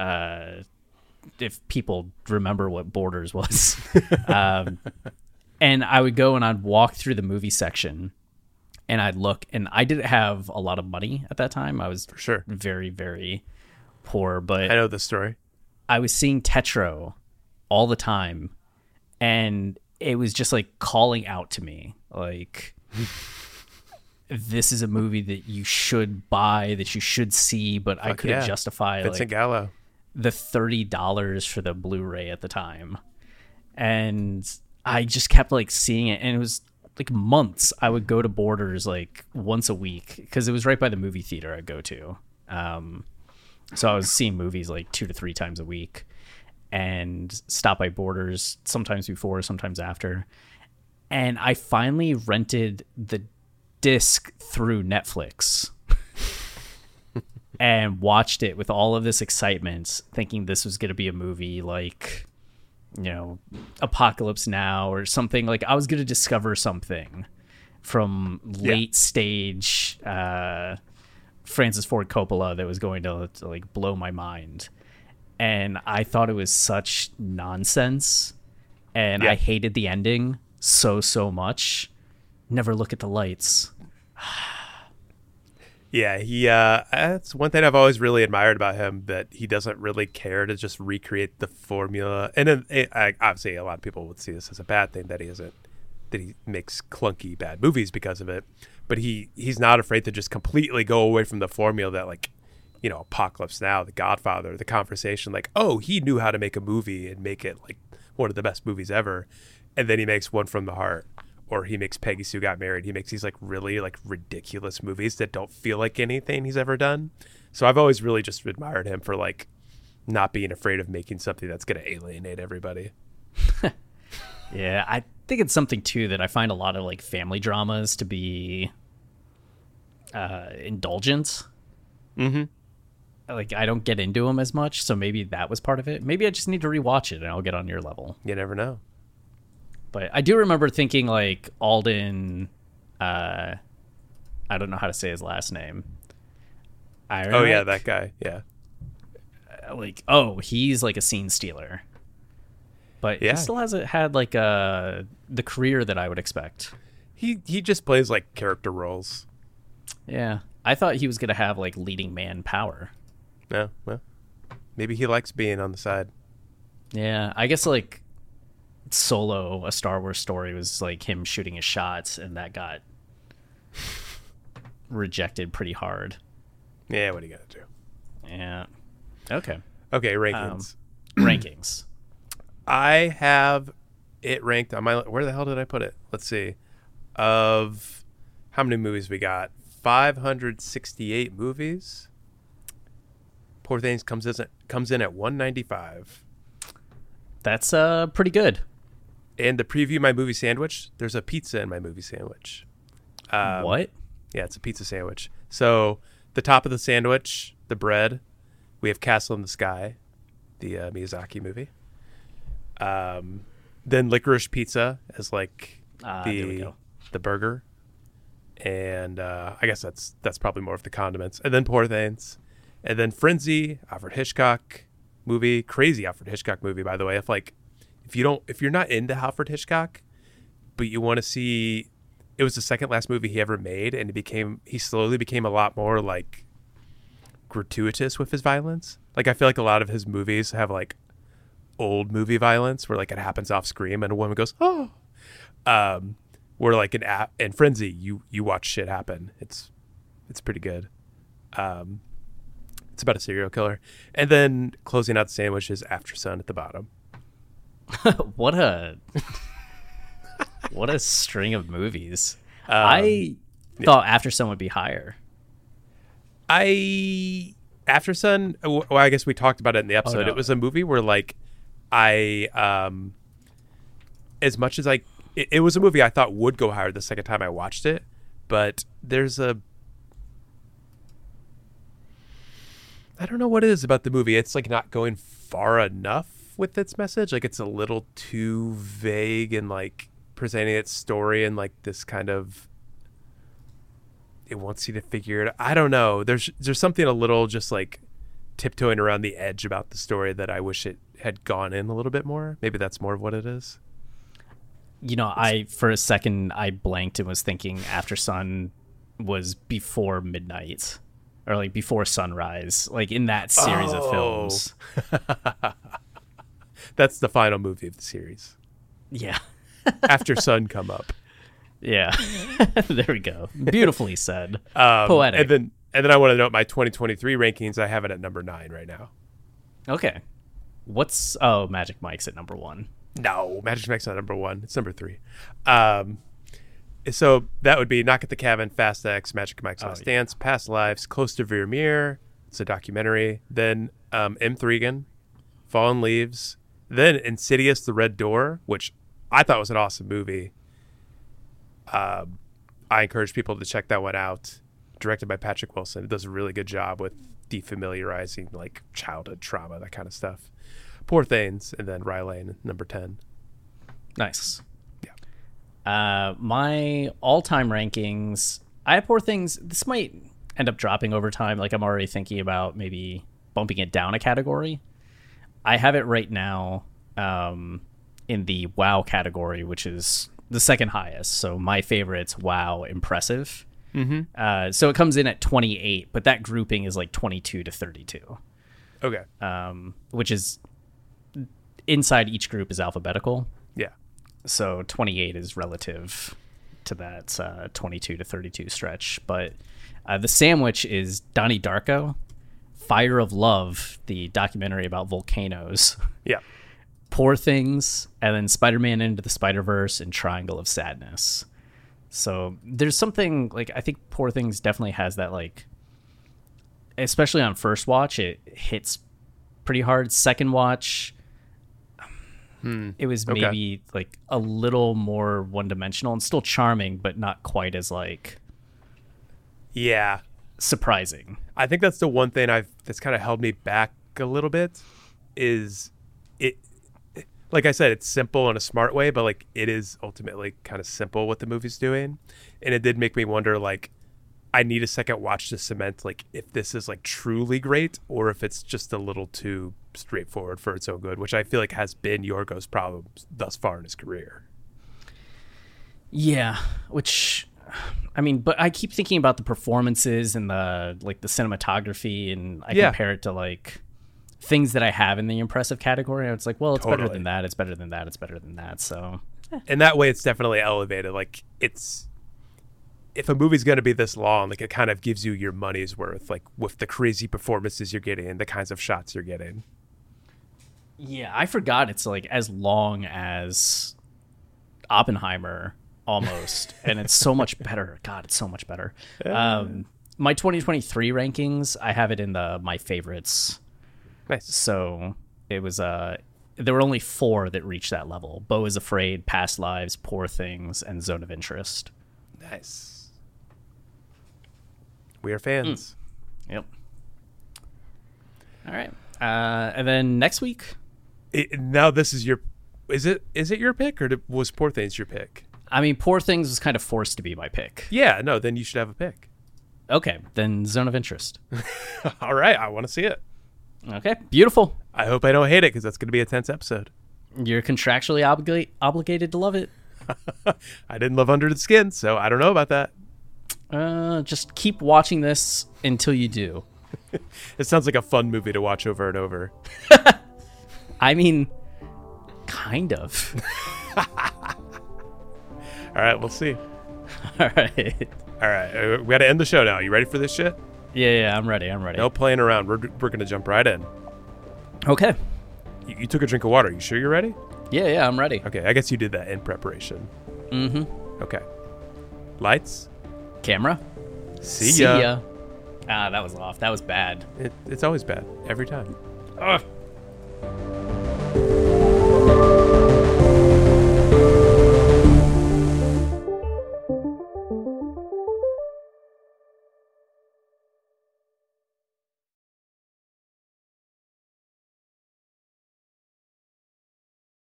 If people remember what Borders was. And I would go and I'd walk through the movie section and I'd look, and I didn't have a lot of money at that time. I was for sure very, very poor, but I know this story. I was seeing Tetro all the time, and it was just like calling out to me, like, this is a movie that you should buy, that you should see, but I couldn't justify Vincent Gallo. The $30 for the Blu-ray at the time. And I just kept like seeing it, and it was like months. I would go to Borders like once a week because it was right by the movie theater I'd go to. So I was seeing movies like 2 to 3 times a week, and stop by Borders sometimes before, sometimes after. And I finally rented the disc through Netflix and watched it with all of this excitement, thinking this was going to be a movie like, you know, Apocalypse Now or something. Like, I was going to discover something from late stage Francis Ford Coppola that was going to like blow my mind. And I thought it was such nonsense, and I hated the ending so much. Never look at the lights. Yeah, that's one thing I've always really admired about him, that he doesn't really care to just recreate the formula. And then, obviously, a lot of people would see this as a bad thing, that he makes clunky bad movies because of it. But he's not afraid to just completely go away from the formula that, like, you know, Apocalypse Now, The Godfather, The Conversation, like, oh, he knew how to make a movie and make it like one of the best movies ever. And then he makes One from the Heart, or he makes Peggy Sue Got Married. He makes these like really like ridiculous movies that don't feel like anything he's ever done. So I've always really just admired him for like not being afraid of making something that's going to alienate everybody. Yeah, I think it's something too that I find a lot of like family dramas to be indulgent. Mm-hmm. Like, I don't get into them as much, so maybe that was part of it. Maybe I just need to rewatch it and I'll get on your level. You never know. But I do remember thinking like Alden, I don't know how to say his last name. Oh yeah, that guy. Yeah. Like, oh, he's like a scene stealer. But he still hasn't had like the career that I would expect. He just plays like character roles. Yeah. I thought he was going to have like leading man power. No, well, maybe he likes being on the side. Yeah, I guess like Solo, a Star Wars story, was like him shooting his shots, and that got rejected pretty hard. Yeah, what are you gonna do? Yeah. Okay. Okay, rankings. Rankings. I have it ranked on my. Where the hell did I put it? Let's see. Of how many movies we got? 568 movies. Poor Things comes in at 195. That's pretty good. And to preview my movie sandwich, there's a pizza in my movie sandwich. What? Yeah, it's a pizza sandwich. So the top of the sandwich, the bread, we have Castle in the Sky, the Miyazaki movie. Then licorice pizza as like there we go. the burger, and I guess that's probably more of the condiments. And then Poor Things, and then Frenzy, Alfred Hitchcock movie, crazy Alfred Hitchcock movie, by the way. If you're not into Alfred Hitchcock, but you want to see, it was the second last movie he ever made, and he slowly became a lot more like gratuitous with his violence. Like I feel like a lot of his movies have like old movie violence where like it happens off screen and a woman goes, oh, where like in Frenzy you watch shit happen. It's pretty good. It's about a serial killer. And then closing out the sandwich is After Sun at the bottom. What a string of movies. I thought After Sun would be higher. After Sun, well, I guess we talked about it in the episode. Oh, no. It was a movie where like as much as it was a movie I thought would go higher the second time I watched it, but I don't know what it is about the movie. It's like not going far enough with its message. Like it's a little too vague and like presenting its story in like this kind of, it wants you to figure it out. I don't know. There's something a little just like tiptoeing around the edge about the story that I wish it had gone in a little bit more. Maybe that's more of what it is. You know, for a second I blanked and was thinking After Sun was before midnight or like before sunrise, like in that series of films. That's the final movie of the series. Yeah. After Sun come up. Yeah. There we go. Beautifully said. Poetic. And then I want to note my 2023 rankings. I have it at number 9 right now. Okay. Magic Mike's at number 1. No, Magic Mike's not number 1. It's number 3. So that would be Knock at the Cabin, Fast X, Magic Mike's Last Dance, Past Lives, Close to Vermeer. It's a documentary. Then M3gan, Fallen Leaves. Then Insidious, The Red Door, which I thought was an awesome movie. I encourage people to check that one out. Directed by Patrick Wilson. It does a really good job with defamiliarizing like childhood trauma, that kind of stuff. Poor Things, and then Rylane, number 10. Nice. Yeah. My all-time rankings, I have Poor Things. This might end up dropping over time. Like I'm already thinking about maybe bumping it down a category. I have it right now in the wow category, which is the second highest. So my favorite's wow impressive. Mm-hmm. So it comes in at 28, but that grouping is like 22 to 32. Okay. Which is inside each group is alphabetical. Yeah. So 28 is relative to that 22 to 32 stretch. But the sandwich is Donnie Darko, Fire of Love, the documentary about volcanoes. Yeah. Poor Things, and then Spider-Man Into the Spider-Verse and Triangle of Sadness. So there's something like, I think Poor Things definitely has that, like, especially on first watch, it hits pretty hard. Second watch, it was maybe like a little more one-dimensional and still charming, but not quite as like surprising. I think that's the one thing that's kind of held me back a little bit is it. Like I said, it's simple in a smart way, but like it is ultimately kind of simple what the movie's doing. And it did make me wonder, like, I need a second watch to cement like if this is like truly great or if it's just a little too straightforward for its own good, which I feel like has been Yorgos' problem thus far in his career. Yeah, which I mean, but I keep thinking about the performances and the cinematography, and I compare it to like things that I have in the impressive category. It's like, well, it's better than that. It's better than that. It's better than that. So, and that way, it's definitely elevated. Like if a movie's going to be this long, like it kind of gives you your money's worth, like with the crazy performances you're getting and the kinds of shots you're getting. Yeah, I forgot it's like as long as Oppenheimer almost, and it's so much better. God, it's so much better. My 2023 rankings, I have it in my favorites. Nice. So it was there were only 4 that reached that level: Beau is Afraid, Past Lives, Poor Things, and Zone of Interest. Nice. We are fans. Yep. All right. And then next week. Now this is is it your pick, or was Poor Things your pick? I mean, Poor Things was kind of forced to be my pick. Yeah, no, then you should have a pick. Okay, then Zone of Interest. All right, I want to see it. Okay, beautiful. I hope I don't hate it, because that's going to be a tense episode. You're contractually obligated to love it. I didn't love Under the Skin, so I don't know about that. Just keep watching this until you do. It sounds like a fun movie to watch over and over. I mean, kind of. All right, we'll see. All right. All right, we got to end the show now. You ready for this shit? Yeah, I'm ready. No playing around. We're going to jump right in. Okay. You took a drink of water. You sure you're ready? Yeah, I'm ready. Okay, I guess you did that in preparation. Mm-hmm. Okay. Lights. Camera. See ya. Ah, that was off. That was bad. It's always bad. Every time. Ugh.